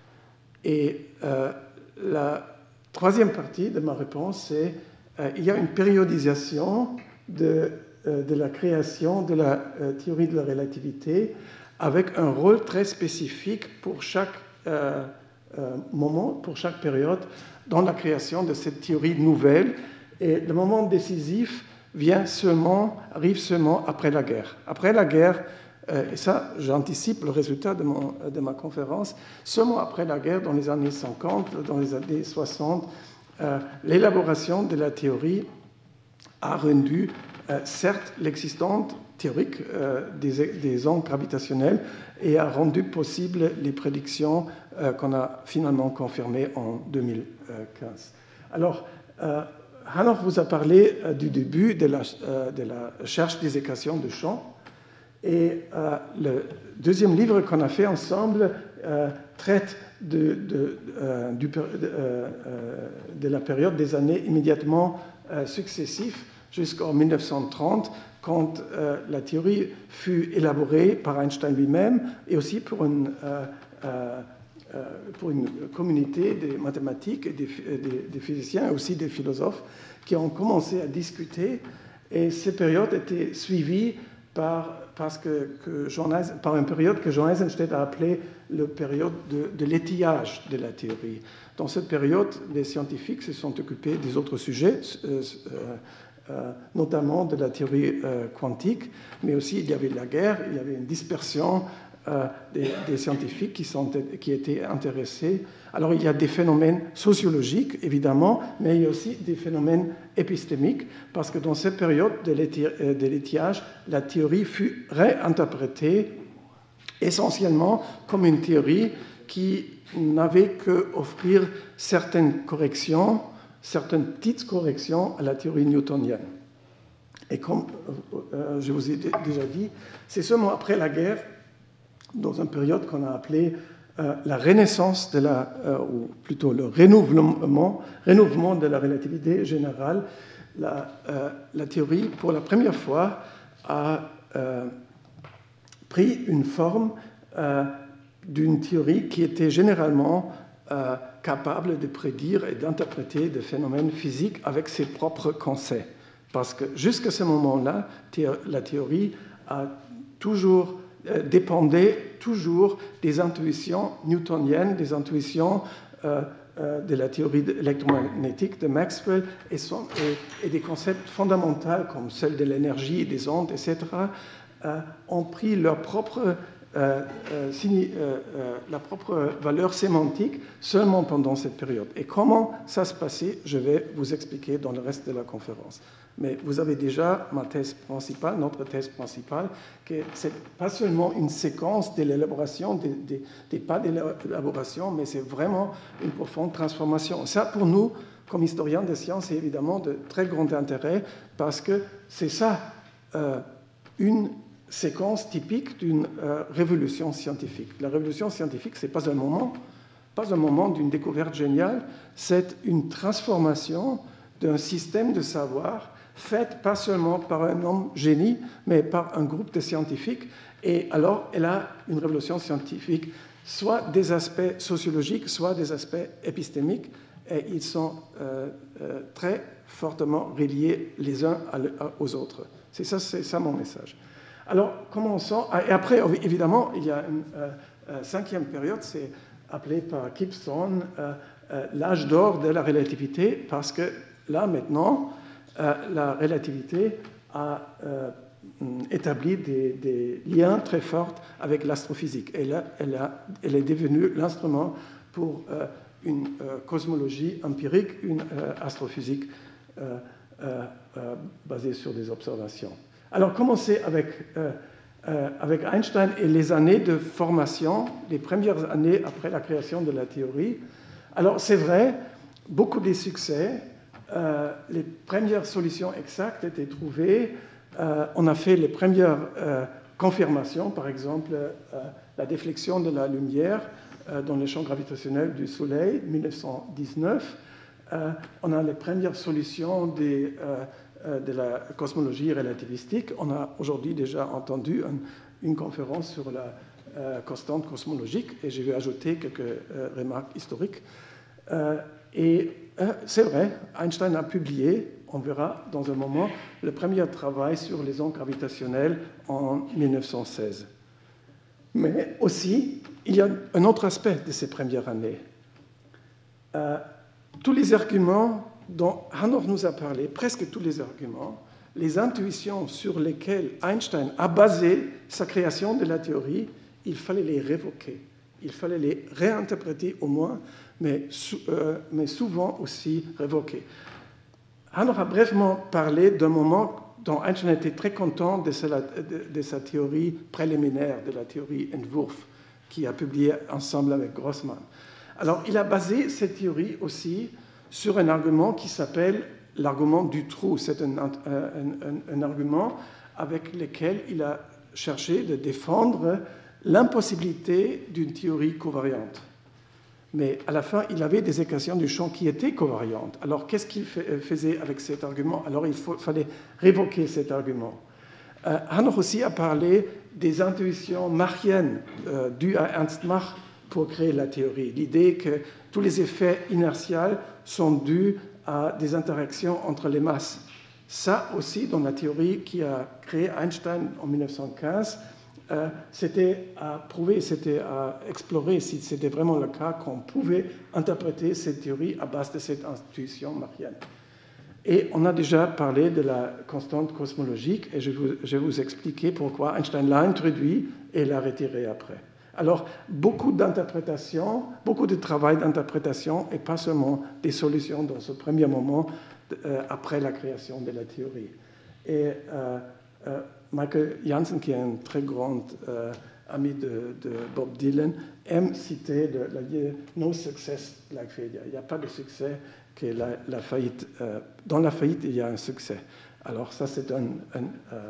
Et euh, la troisième partie de ma réponse, c'est euh, il y a une périodisation de, euh, de la création de la euh, théorie de la relativité avec un rôle très spécifique pour chaque euh, euh, moment, pour chaque période, dans la création de cette théorie nouvelle. Et le moment décisif vient seulement, arrive seulement après la guerre. Après la guerre, euh, et ça, j'anticipe le résultat de, mon, de ma conférence, seulement après la guerre, dans les années cinquante, dans les années soixante, euh, l'élaboration de la théorie a rendu, euh, certes, l'existence théorique euh, des, des ondes gravitationnelles et a rendu possible les prédictions euh, qu'on a finalement confirmées en deux mille quinze. Alors, euh, Hanoch vous a parlé euh, du début de la, euh, de la recherche des équations de champ. Et euh, le deuxième livre qu'on a fait ensemble euh, traite de, de, euh, du, de, euh, de la période des années immédiatement euh, successives jusqu'en mille neuf cent trente, quand euh, la théorie fut élaborée par Einstein lui-même et aussi pour une, euh, euh, pour une communauté des mathématiques et des, des, des physiciens et aussi des philosophes qui ont commencé à discuter. Et ces périodes étaient suivies par, parce que, que Jean, par une période que Jean Eisenstedt a appelée la période de, de l'étayage de la théorie. Dans cette période, les scientifiques se sont occupés des autres sujets, euh, euh, notamment de la théorie euh, quantique, mais aussi il y avait la guerre, il y avait une dispersion euh, des, des scientifiques qui, sont, qui étaient intéressés. Alors il y a des phénomènes sociologiques, évidemment, mais il y a aussi des phénomènes épistémiques, parce que dans cette période de l'étayage, la théorie fut réinterprétée essentiellement comme une théorie qui n'avait qu'offrir certaines corrections, certaines petites corrections à la théorie newtonienne. Et comme euh, je vous ai d- déjà dit, c'est seulement après la guerre, dans une période qu'on a appelée euh, la renaissance, de la, euh, ou plutôt le renouvellement, renouvellement de la relativité générale, la, euh, la théorie, pour la première fois, a euh, pris une forme euh, d'une théorie qui était généralement euh, capable de prédire et d'interpréter des phénomènes physiques avec ses propres concepts. Parce que jusqu'à ce moment-là, la théorie a toujours euh, dépendait toujours des intuitions newtoniennes, des intuitions euh, euh, de la théorie électromagnétique de Maxwell et, son, et, et des concepts fondamentaux comme celle de l'énergie et des ondes, et cetera, euh, ont pris leur propre Euh, euh, signi, euh, euh, la propre valeur sémantique seulement pendant cette période. Et comment ça se passait, je vais vous expliquer dans le reste de la conférence. Mais vous avez déjà ma thèse principale, notre thèse principale, que c'est pas seulement une séquence de l'élaboration, des, des, des pas d'élaboration, mais c'est vraiment une profonde transformation. Ça, pour nous, comme historiens des sciences, c'est évidemment de très grand intérêt parce que c'est ça, euh, une séquence typique d'une euh, révolution scientifique. La révolution scientifique, ce n'est pas un moment, pas un moment d'une découverte géniale, c'est une transformation d'un système de savoir fait pas seulement par un homme génie, mais par un groupe de scientifiques. Et alors, elle a une révolution scientifique, soit des aspects sociologiques, soit des aspects épistémiques, et ils sont euh, euh, très fortement reliés les uns aux autres. C'est ça, c'est ça mon message. Alors, commençons. Et après, évidemment, il y a une euh, euh, cinquième période, c'est appelé par Gibson euh, euh, l'âge d'or de la relativité, parce que là, maintenant, euh, la relativité a euh, établi des, des liens très forts avec l'astrophysique. Et là, elle, a, elle est devenue l'instrument pour euh, une euh, cosmologie empirique, une euh, astrophysique euh, euh, euh, basée sur des observations. Alors, commencer avec, euh, euh, avec Einstein et les années de formation, les premières années après la création de la théorie. Alors, c'est vrai, beaucoup de succès. Euh, les premières solutions exactes étaient trouvées. Euh, on a fait les premières euh, confirmation, par exemple, euh, la déflexion de la lumière euh, dans le champ gravitationnel du Soleil, mille neuf cent dix-neuf. Euh, on a les premières solutions des, euh, euh, de la cosmologie relativistique. On a aujourd'hui déjà entendu un, une conférence sur la euh, constante cosmologique, et je vais ajouter quelques euh, remarques historiques. Euh, et euh, c'est vrai, Einstein a publié, on verra dans un moment, le premier travail sur les ondes gravitationnelles en mille neuf cent seize. Mais aussi, il y a un autre aspect de ces premières années. Euh, tous les arguments dont Hanoch nous a parlé, presque tous les arguments, les intuitions sur lesquelles Einstein a basé sa création de la théorie, il fallait les révoquer, il fallait les réinterpréter au moins, mais, euh, mais souvent aussi révoquer. Hanoch a brièvement parlé d'un moment dont Einstein était très content de sa, de, de sa théorie préliminaire, de la théorie Entwurf, qu'il a publié ensemble avec Grossman. Alors, il a basé cette théorie aussi sur un argument qui s'appelle l'argument du trou. C'est un, un, un, un argument avec lequel il a cherché de défendre l'impossibilité d'une théorie covariante. Mais à la fin, il avait des équations du champ qui étaient covariantes. Alors, qu'est-ce qu'il faisait avec cet argument? Alors, il faut, fallait révoquer cet argument. Euh, Hanoch aussi a parlé des intuitions machiennes euh, dues à Ernst Mach pour créer la théorie. L'idée que tous les effets inertiels sont dus à des interactions entre les masses. Ça aussi, dans la théorie qui a créé Einstein en mille neuf cent quinze, euh, c'était à prouver, c'était à explorer si c'était vraiment le cas qu'on pouvait interpréter cette théorie à base de cette intuition machienne. Et on a déjà parlé de la constante cosmologique, et je, vous, je vais vous expliquer pourquoi Einstein l'a introduit et l'a retiré après. Alors, beaucoup d'interprétations, beaucoup de travail d'interprétation, et pas seulement des solutions dans ce premier moment euh, après la création de la théorie. Et euh, euh, Michael Janssen, qui est un très grand euh, ami de, de Bob Dylan, aime citer le, le no success like failure. Il n'y a pas de succès que la, la faillite. Euh, dans la faillite, il y a un succès. Alors ça, c'est un, un, euh,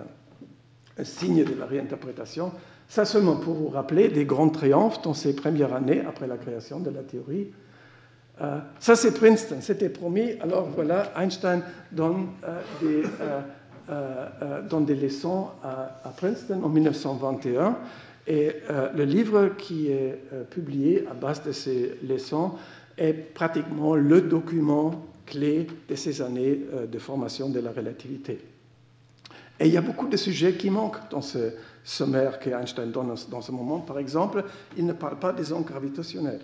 un signe de la réinterprétation. Ça seulement pour vous rappeler des grands triomphes dans ces premières années après la création de la théorie. Euh, ça, c'est Princeton, c'était promis. Alors voilà, Einstein donne, euh, des, euh, euh, euh, donne des leçons à, à Princeton en mille neuf cent vingt et un. Et euh, le livre qui est euh, publié à base de ces leçons est pratiquement le document clé de ces années euh, de formation de la relativité. Et il y a beaucoup de sujets qui manquent dans ce sommaire qu'Einstein donne dans ce moment. Par exemple, il ne parle pas des ondes gravitationnelles.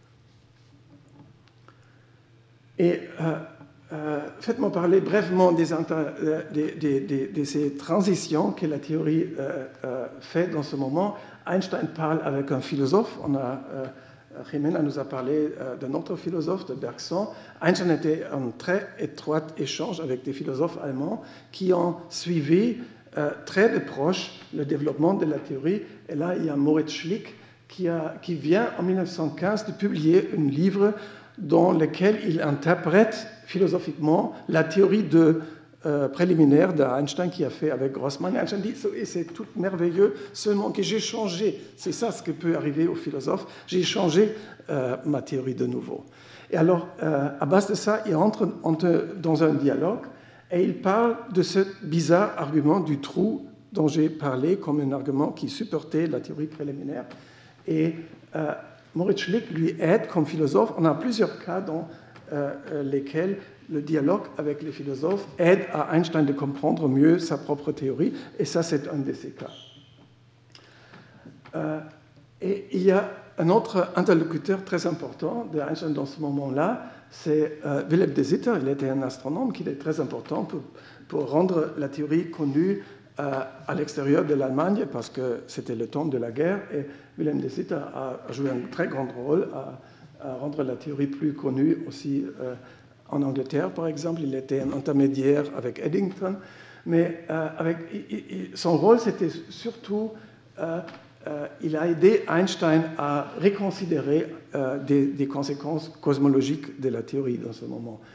Et euh, euh, faites-moi parler brièvement des inter, euh, des, des, des, de ces transitions que la théorie euh, euh, fait dans ce moment. Einstein parle avec un philosophe. On a, euh, Jimena nous a parlé euh, d'un autre philosophe, de Bergson. Einstein était en très étroit échange avec des philosophes allemands qui ont suivi euh, très de proche le développement de la théorie. Et là, il y a Moritz Schlick qui, a, qui vient en mille neuf cent quinze de publier un livre dans lequel il interprète philosophiquement la théorie de, euh, préliminaire d'Einstein qui a fait avec Grossman. Et Einstein dit, c'est tout merveilleux, seulement que j'ai changé, c'est ça ce qui peut arriver aux philosophes, j'ai changé euh, ma théorie de nouveau. Et alors, euh, à base de ça, il entre, entre dans un dialogue et il parle de ce bizarre argument du trou dont j'ai parlé comme un argument qui supportait la théorie préliminaire. Et euh, Moritz Schlick lui aide comme philosophe. On a plusieurs cas dans euh, lesquels le dialogue avec les philosophes aide à Einstein de comprendre mieux sa propre théorie, et ça, c'est un de ces cas. Euh, et il y a un autre interlocuteur très important d'Einstein dans ce moment-là, c'est euh, Wilhelm de Sitter. Il était un astronome qui est très important pour, pour rendre la théorie connue euh, à l'extérieur de l'Allemagne, parce que c'était le temps de la guerre, et Wilhelm de Sitter a joué un très grand rôle à, à rendre la théorie plus connue aussi euh, en Angleterre, par exemple. Il était un intermédiaire avec Eddington, mais euh, avec, il, il, son rôle, c'était surtout, euh, euh, il a aidé Einstein à reconsidérer euh, des, des conséquences cosmologiques de la théorie dans ce moment.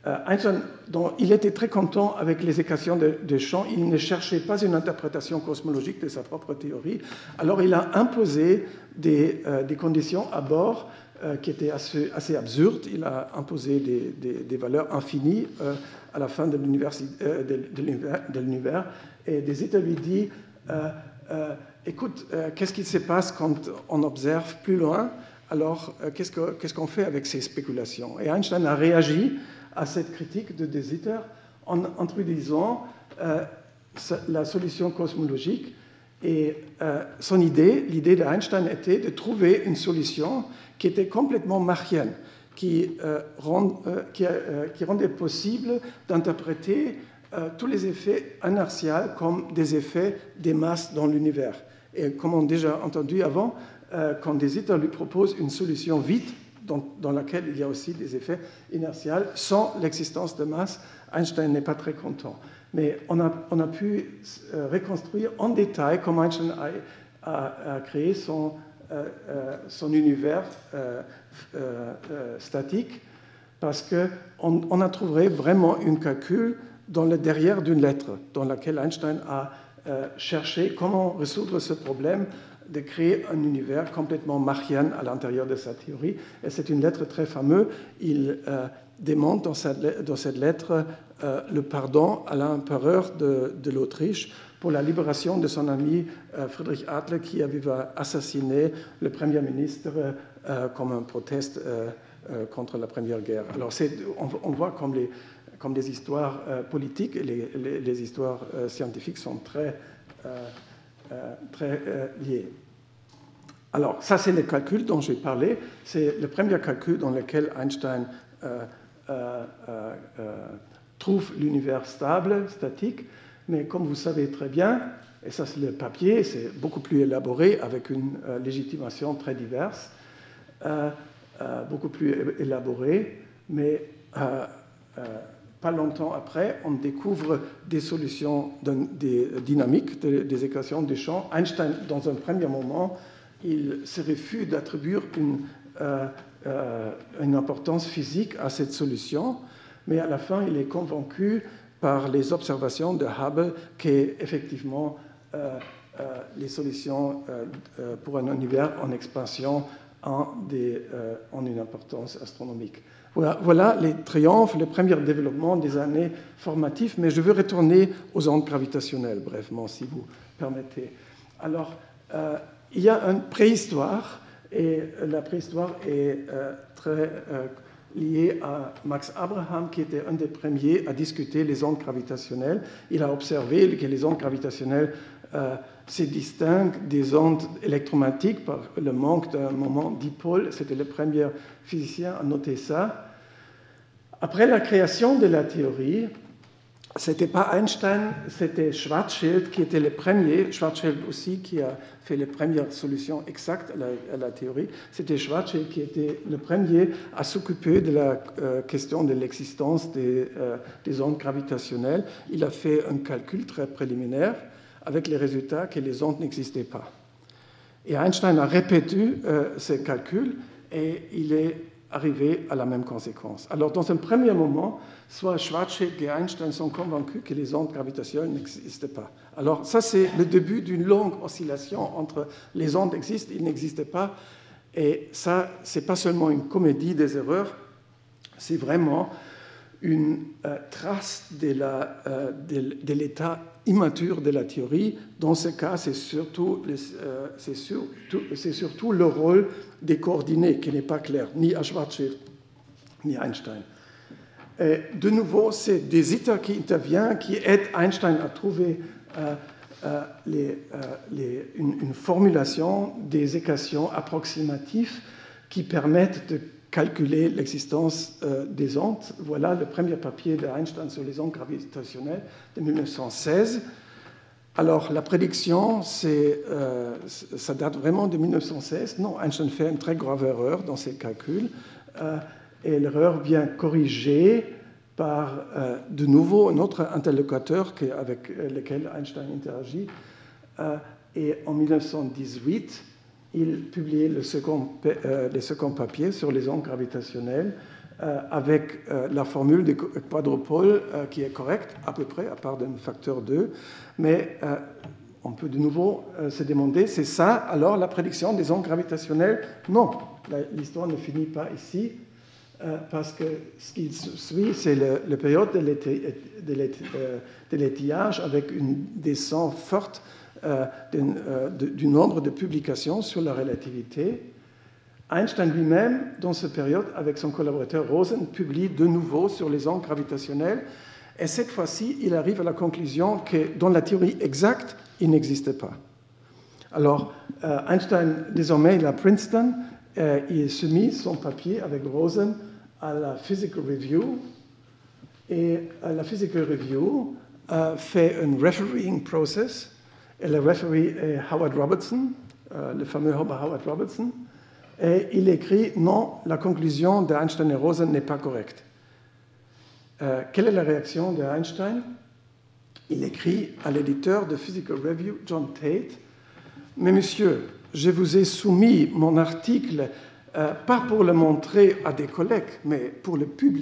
Euh, Einstein, dont il était très content avec les équations de, de champ, il ne cherchait pas une interprétation cosmologique de sa propre théorie, alors il a imposé des, euh, des conditions à bord euh, qui étaient assez, assez absurdes. Il a imposé des, des, des valeurs infinies euh, à la fin de l'univers, euh, de, de l'univers, et Desiter lui dit euh, euh, écoute, euh, qu'est-ce qui se passe quand on observe plus loin? Alors, euh, qu'est-ce, que, qu'est-ce qu'on fait avec ces spéculations? Et Einstein a réagi à cette critique de Desiter en introduisant euh, la solution cosmologique. Et euh, son idée, l'idée d'Einstein était de trouver une solution qui était complètement martienne, qui, euh, rend, euh, qui, euh, qui rendait possible d'interpréter euh, tous les effets inertiels comme des effets des masses dans l'univers. Et comme on a déjà entendu avant, euh, quand Desiter lui propose une solution vide, Dans, dans laquelle il y a aussi des effets inertiels, sans l'existence de masse, Einstein n'est pas très content. Mais on a, on a pu euh, reconstruire en détail comment Einstein a, a, a créé son, euh, euh, son univers euh, euh, euh, statique, parce qu'on on a trouvé vraiment un calcul dans le derrière d'une lettre, dans laquelle Einstein a euh, cherché comment résoudre ce problème de créer un univers complètement martien à l'intérieur de sa théorie. Et c'est une lettre très fameuse. Il euh, demande dans cette, dans cette lettre euh, le pardon à l'empereur de, de l'Autriche pour la libération de son ami euh, Friedrich Adler, qui avait assassiné le Premier ministre euh, comme un proteste euh, euh, contre la Première Guerre. Alors c'est, on, on voit comme les, comme les histoires euh, politiques et les, les, les histoires euh, scientifiques sont très... Euh, Euh, très euh, liés. Alors, ça, c'est le calcul dont j'ai parlé. C'est le premier calcul dans lequel Einstein euh, euh, euh, trouve l'univers stable, statique. Mais comme vous savez très bien, et ça, c'est le papier, c'est beaucoup plus élaboré, avec une euh, légitimation très diverse, euh, euh, beaucoup plus élaborée, mais euh, euh, pas longtemps après, on découvre des solutions des dynamiques, des équations des champs. Einstein, dans un premier moment, il se refuse d'attribuer une, euh, euh, une importance physique à cette solution, mais à la fin, il est convaincu par les observations de Hubble qu'effectivement, euh, euh, les solutions euh, pour un univers en expansion ont, des, euh, ont une importance astronomique. Voilà, voilà les triomphes, les premiers développements des années formatives, mais je veux retourner aux ondes gravitationnelles, brièvement, si vous permettez. Alors, euh, il y a une préhistoire, et la préhistoire est euh, très euh, liée à Max Abraham, qui était un des premiers à discuter les ondes gravitationnelles. Il a observé que les ondes gravitationnelles euh, se distinguent des ondes électromagnétiques par le manque d'un moment dipôle. C'était le premier physicien à noter ça. Après la création de la théorie, ce n'était pas Einstein, c'était Schwarzschild qui était le premier, Schwarzschild aussi qui a fait les premières solutions exactes à la, à la théorie. C'était Schwarzschild qui était le premier à s'occuper de la euh, question de l'existence des, euh, des ondes gravitationnelles. Il a fait un calcul très préliminaire avec les résultats que les ondes n'existaient pas. Et Einstein a répété euh, ces calculs et il est arrivé à la même conséquence. Alors, dans un premier moment, soit Schwarzschild et Einstein sont convaincus que les ondes gravitationnelles n'existaient pas. Alors, ça, c'est le début d'une longue oscillation entre les ondes existent et n'existent pas. Et ça, ce n'est pas seulement une comédie des erreurs, c'est vraiment une euh, trace de, la, euh, de, de l'état immature de la théorie. Dans ce cas, c'est surtout, euh, c'est surtout, c'est surtout le rôle des coordonnées qui n'est pas clair, ni à Schwarzschild, ni à Einstein. Et de nouveau, c'est Desiter qui intervient, qui aide Einstein à trouver euh, euh, les, euh, les, une, une formulation des équations approximatives qui permettent de calculer l'existence euh, des ondes. Voilà le premier papier d'Einstein sur les ondes gravitationnelles de mille neuf cent seize. Alors, la prédiction, c'est, euh, ça date vraiment de mille neuf cent seize. Non, Einstein fait une très grave erreur dans ses calculs. Euh, et l'erreur vient corrigée par, euh, de nouveau, un autre interlocuteur que, avec lequel Einstein interagit. Euh, et en mille neuf cent dix-huit, il publiait le second, euh, le second papier sur les ondes gravitationnelles euh, avec euh, la formule des quadrupoles euh, qui est correcte, à peu près, à part d'un facteur deux. Mais euh, on peut de nouveau euh, se demander, c'est ça alors la prédiction des ondes gravitationnelles? Non, l'histoire ne finit pas ici, euh, parce que ce qui suit, c'est la le période de l'étillage avec une descente forte euh, euh, de, du nombre de publications sur la relativité. Einstein lui-même, dans cette période, avec son collaborateur Rosen, publie de nouveau sur les ondes gravitationnelles. Et cette fois-ci, il arrive à la conclusion que dans la théorie exacte, il n'existe pas. Alors, euh, Einstein, désormais, il est à Princeton, euh, il soumet son papier avec Rosen à la Physical Review. Et euh, la Physical Review euh, fait un refereeing process. Et le referee est Howard Robertson, euh, le fameux Howard Robertson. Et il écrit « Non, la conclusion d'Einstein et Rosen n'est pas correcte ». Euh, quelle est la réaction d'Einstein? Il écrit à l'éditeur de Physical Review, John Tate, « Mais monsieur, je vous ai soumis mon article, euh, pas pour le montrer à des collègues, mais pour le publier. »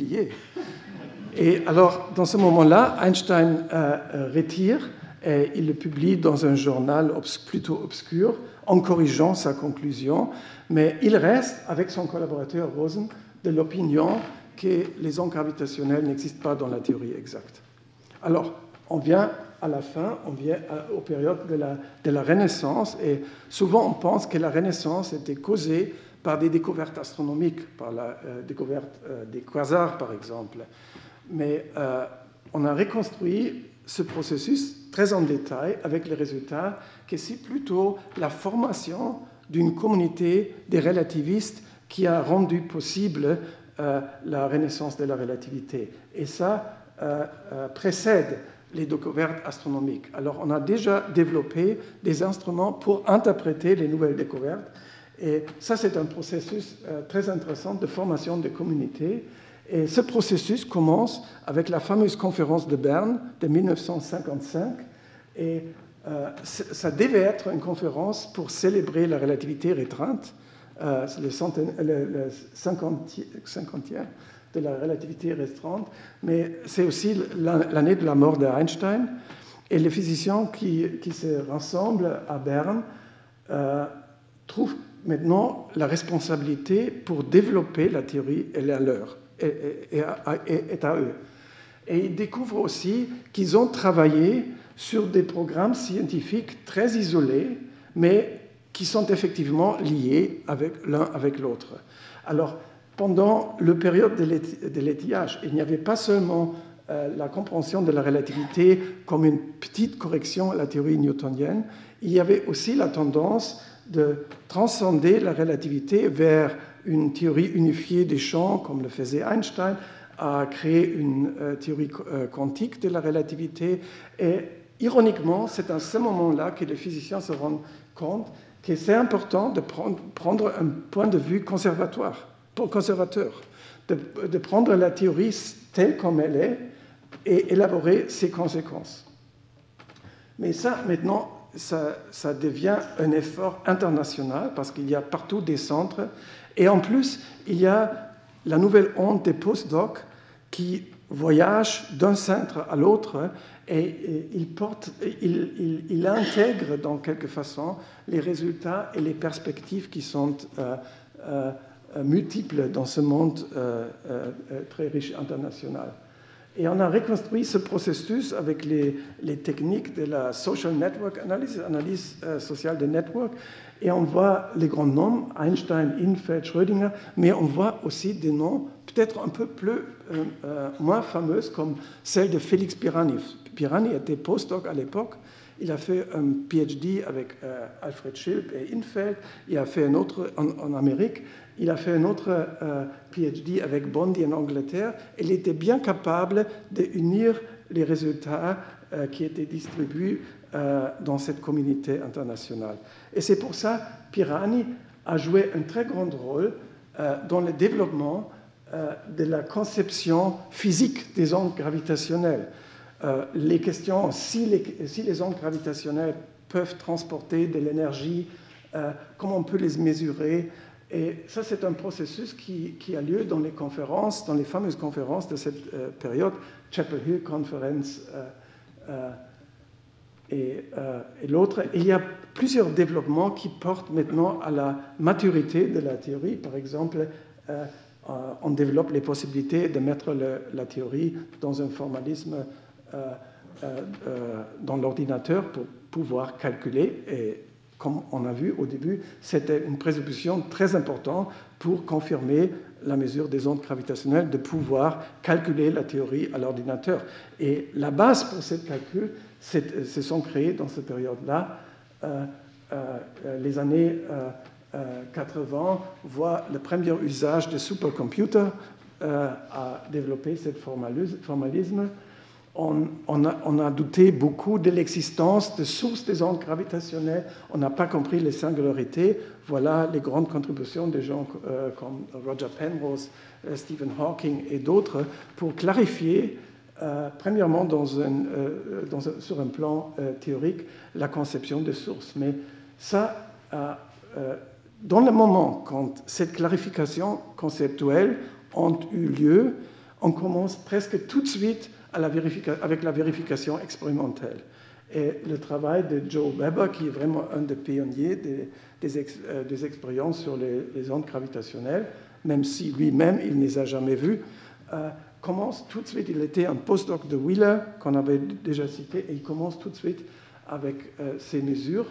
Et alors, dans ce moment-là, Einstein euh, retire et il le publie dans un journal obs- plutôt obscur, en corrigeant sa conclusion, mais il reste, avec son collaborateur Rosen, de l'opinion que les ondes gravitationnelles n'existent pas dans la théorie exacte. Alors, on vient à la fin, on vient à, aux périodes de la, de la Renaissance, et souvent on pense que la Renaissance était causée par des découvertes astronomiques, par la euh, découverte euh, des quasars par exemple. Mais euh, on a reconstruit ce processus très en détail avec le résultat que c'est plutôt la formation d'une communauté des relativistes qui a rendu possible euh, la renaissance de la relativité. Et ça euh, euh, précède les découvertes astronomiques. Alors on a déjà développé des instruments pour interpréter les nouvelles découvertes. Et ça, c'est un processus euh, très intéressant de formation de communautés. Et ce processus commence avec la fameuse conférence de Berne de mille neuf cent cinquante-cinq. Et euh, ça devait être une conférence pour célébrer la relativité restreinte, euh, le, centaine, le, le cinquantième de la relativité restreinte, mais c'est aussi l'année de la mort d'Einstein. Et les physiciens qui, qui se rassemblent à Berne euh, trouvent maintenant la responsabilité pour développer la théorie, elle est à leur. Est à eux. Et ils découvrent aussi qu'ils ont travaillé sur des programmes scientifiques très isolés, mais qui sont effectivement liés avec l'un avec l'autre. Alors, pendant la période de l'étillage, il n'y avait pas seulement euh, la compréhension de la relativité comme une petite correction à la théorie newtonienne, il y avait aussi la tendance de transcender la relativité vers une théorie unifiée des champs, comme le faisait Einstein, a créé une euh, théorie euh, quantique de la relativité. Et ironiquement, c'est à ce moment-là que les physiciens se rendent compte que c'est important de prendre, prendre un point de vue conservatoire, conservateur, de, de prendre la théorie telle comme elle est et élaborer ses conséquences. Mais ça, maintenant, ça, ça devient un effort international parce qu'il y a partout des centres. Et en plus, il y a la nouvelle onde des postdocs qui voyagent d'un centre à l'autre et, et ils, portent, ils, ils, ils intègrent dans quelque façon les résultats et les perspectives qui sont euh, euh, multiples dans ce monde euh, euh, très riche international. Et on a reconstruit ce processus avec les, les techniques de la social network analysis, analyse euh, sociale des networks. Et on voit les grands noms, Einstein, Infeld, Schrödinger, mais on voit aussi des noms peut-être un peu plus, euh, euh, moins fameux, comme celle de Félix Pirani. Pirani était postdoc à l'époque. Il a fait un P H D avec euh, Alfred Schilp et Infeld. Il a fait un autre en, en Amérique. Il a fait un autre euh, P H D avec Bondi en Angleterre. Il était bien capable d'unir les résultats euh, qui étaient distribués euh, dans cette communauté internationale. Et c'est pour ça que Pirani a joué un très grand rôle euh, dans le développement euh, de la conception physique des ondes gravitationnelles. Euh, les questions, si les, si les ondes gravitationnelles peuvent transporter de l'énergie, euh, comment on peut les mesurer, Et ça, c'est un processus qui, qui a lieu dans les conférences, dans les fameuses conférences de cette euh, période, Chapel Hill Conference euh, euh, et, euh, et l'autre. Il y a plusieurs développements qui portent maintenant à la maturité de la théorie. Par exemple, euh, euh, on développe les possibilités de mettre le, la théorie dans un formalisme euh, euh, euh, dans l'ordinateur pour pouvoir calculer. Et comme on a vu au début, c'était une présupposition très importante pour confirmer la mesure des ondes gravitationnelles, de pouvoir calculer la théorie à l'ordinateur. Et la base pour ce calcul se sont créées dans cette période-là. Euh, euh, les années euh, euh, quatre-vingts voient le premier usage de supercomputers euh, à développer ce formalisme. On, on, a, on a douté beaucoup de l'existence de sources des ondes gravitationnelles. On n'a pas compris les singularités. Voilà les grandes contributions de gens euh, comme Roger Penrose, euh, Stephen Hawking et d'autres pour clarifier, euh, premièrement dans un, euh, dans un, sur un plan euh, théorique, la conception des sources. Mais ça, euh, euh, dans le moment quand cette clarification conceptuelle a eu lieu, on commence presque tout de suite à la avec la vérification expérimentale. Et le travail de Joe Weber, qui est vraiment un des pionniers des, des, ex, euh, des expériences sur les, les ondes gravitationnelles, même si lui-même, il ne les a jamais vues, euh, commence tout de suite, il était un postdoc de Wheeler, qu'on avait déjà cité, et il commence tout de suite avec euh, ces mesures.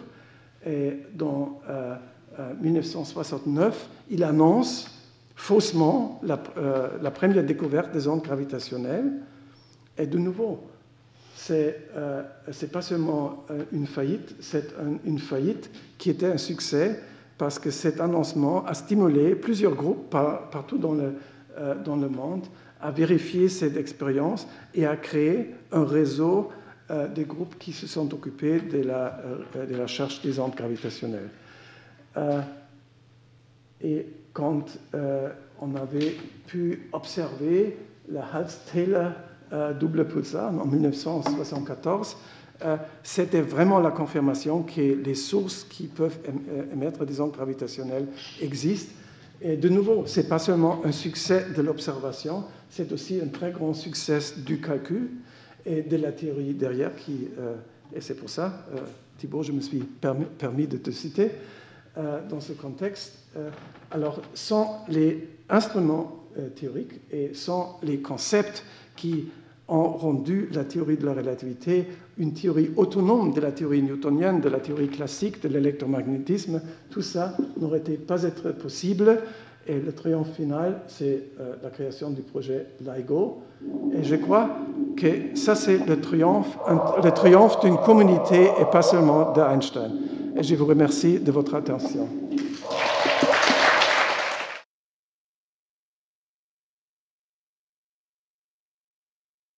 Et dans euh, euh, mille neuf cent soixante-neuf, il annonce faussement la, euh, la première découverte des ondes gravitationnelles. Et de nouveau, c'est euh, pas seulement une faillite, c'est un, une faillite qui était un succès parce que cet annoncement a stimulé plusieurs groupes par, partout dans le, euh, dans le monde à vérifier cette expérience et à créer un réseau euh, des groupes qui se sont occupés de la, euh, de la recherche des ondes gravitationnelles. Euh, et quand euh, on avait pu observer la Hals-Taylor Euh, double pulsar en mille neuf cent soixante-quatorze, euh, c'était vraiment la confirmation que les sources qui peuvent émettre des ondes gravitationnelles existent. Et de nouveau, ce n'est pas seulement un succès de l'observation, c'est aussi un très grand succès du calcul et de la théorie derrière. Qui, euh, et c'est pour ça, euh, Thibaut, je me suis permis, permis de te citer euh, dans ce contexte. Euh, alors, sans les instruments euh, théoriques et sans les concepts qui ont rendu la théorie de la relativité une théorie autonome de la théorie newtonienne, de la théorie classique, de l'électromagnétisme. Tout ça n'aurait pas été possible. Et le triomphe final, c'est euh, la création du projet LIGO. Et je crois que ça, c'est le triomphe, un, le triomphe d'une communauté et pas seulement d'Einstein. Et je vous remercie de votre attention.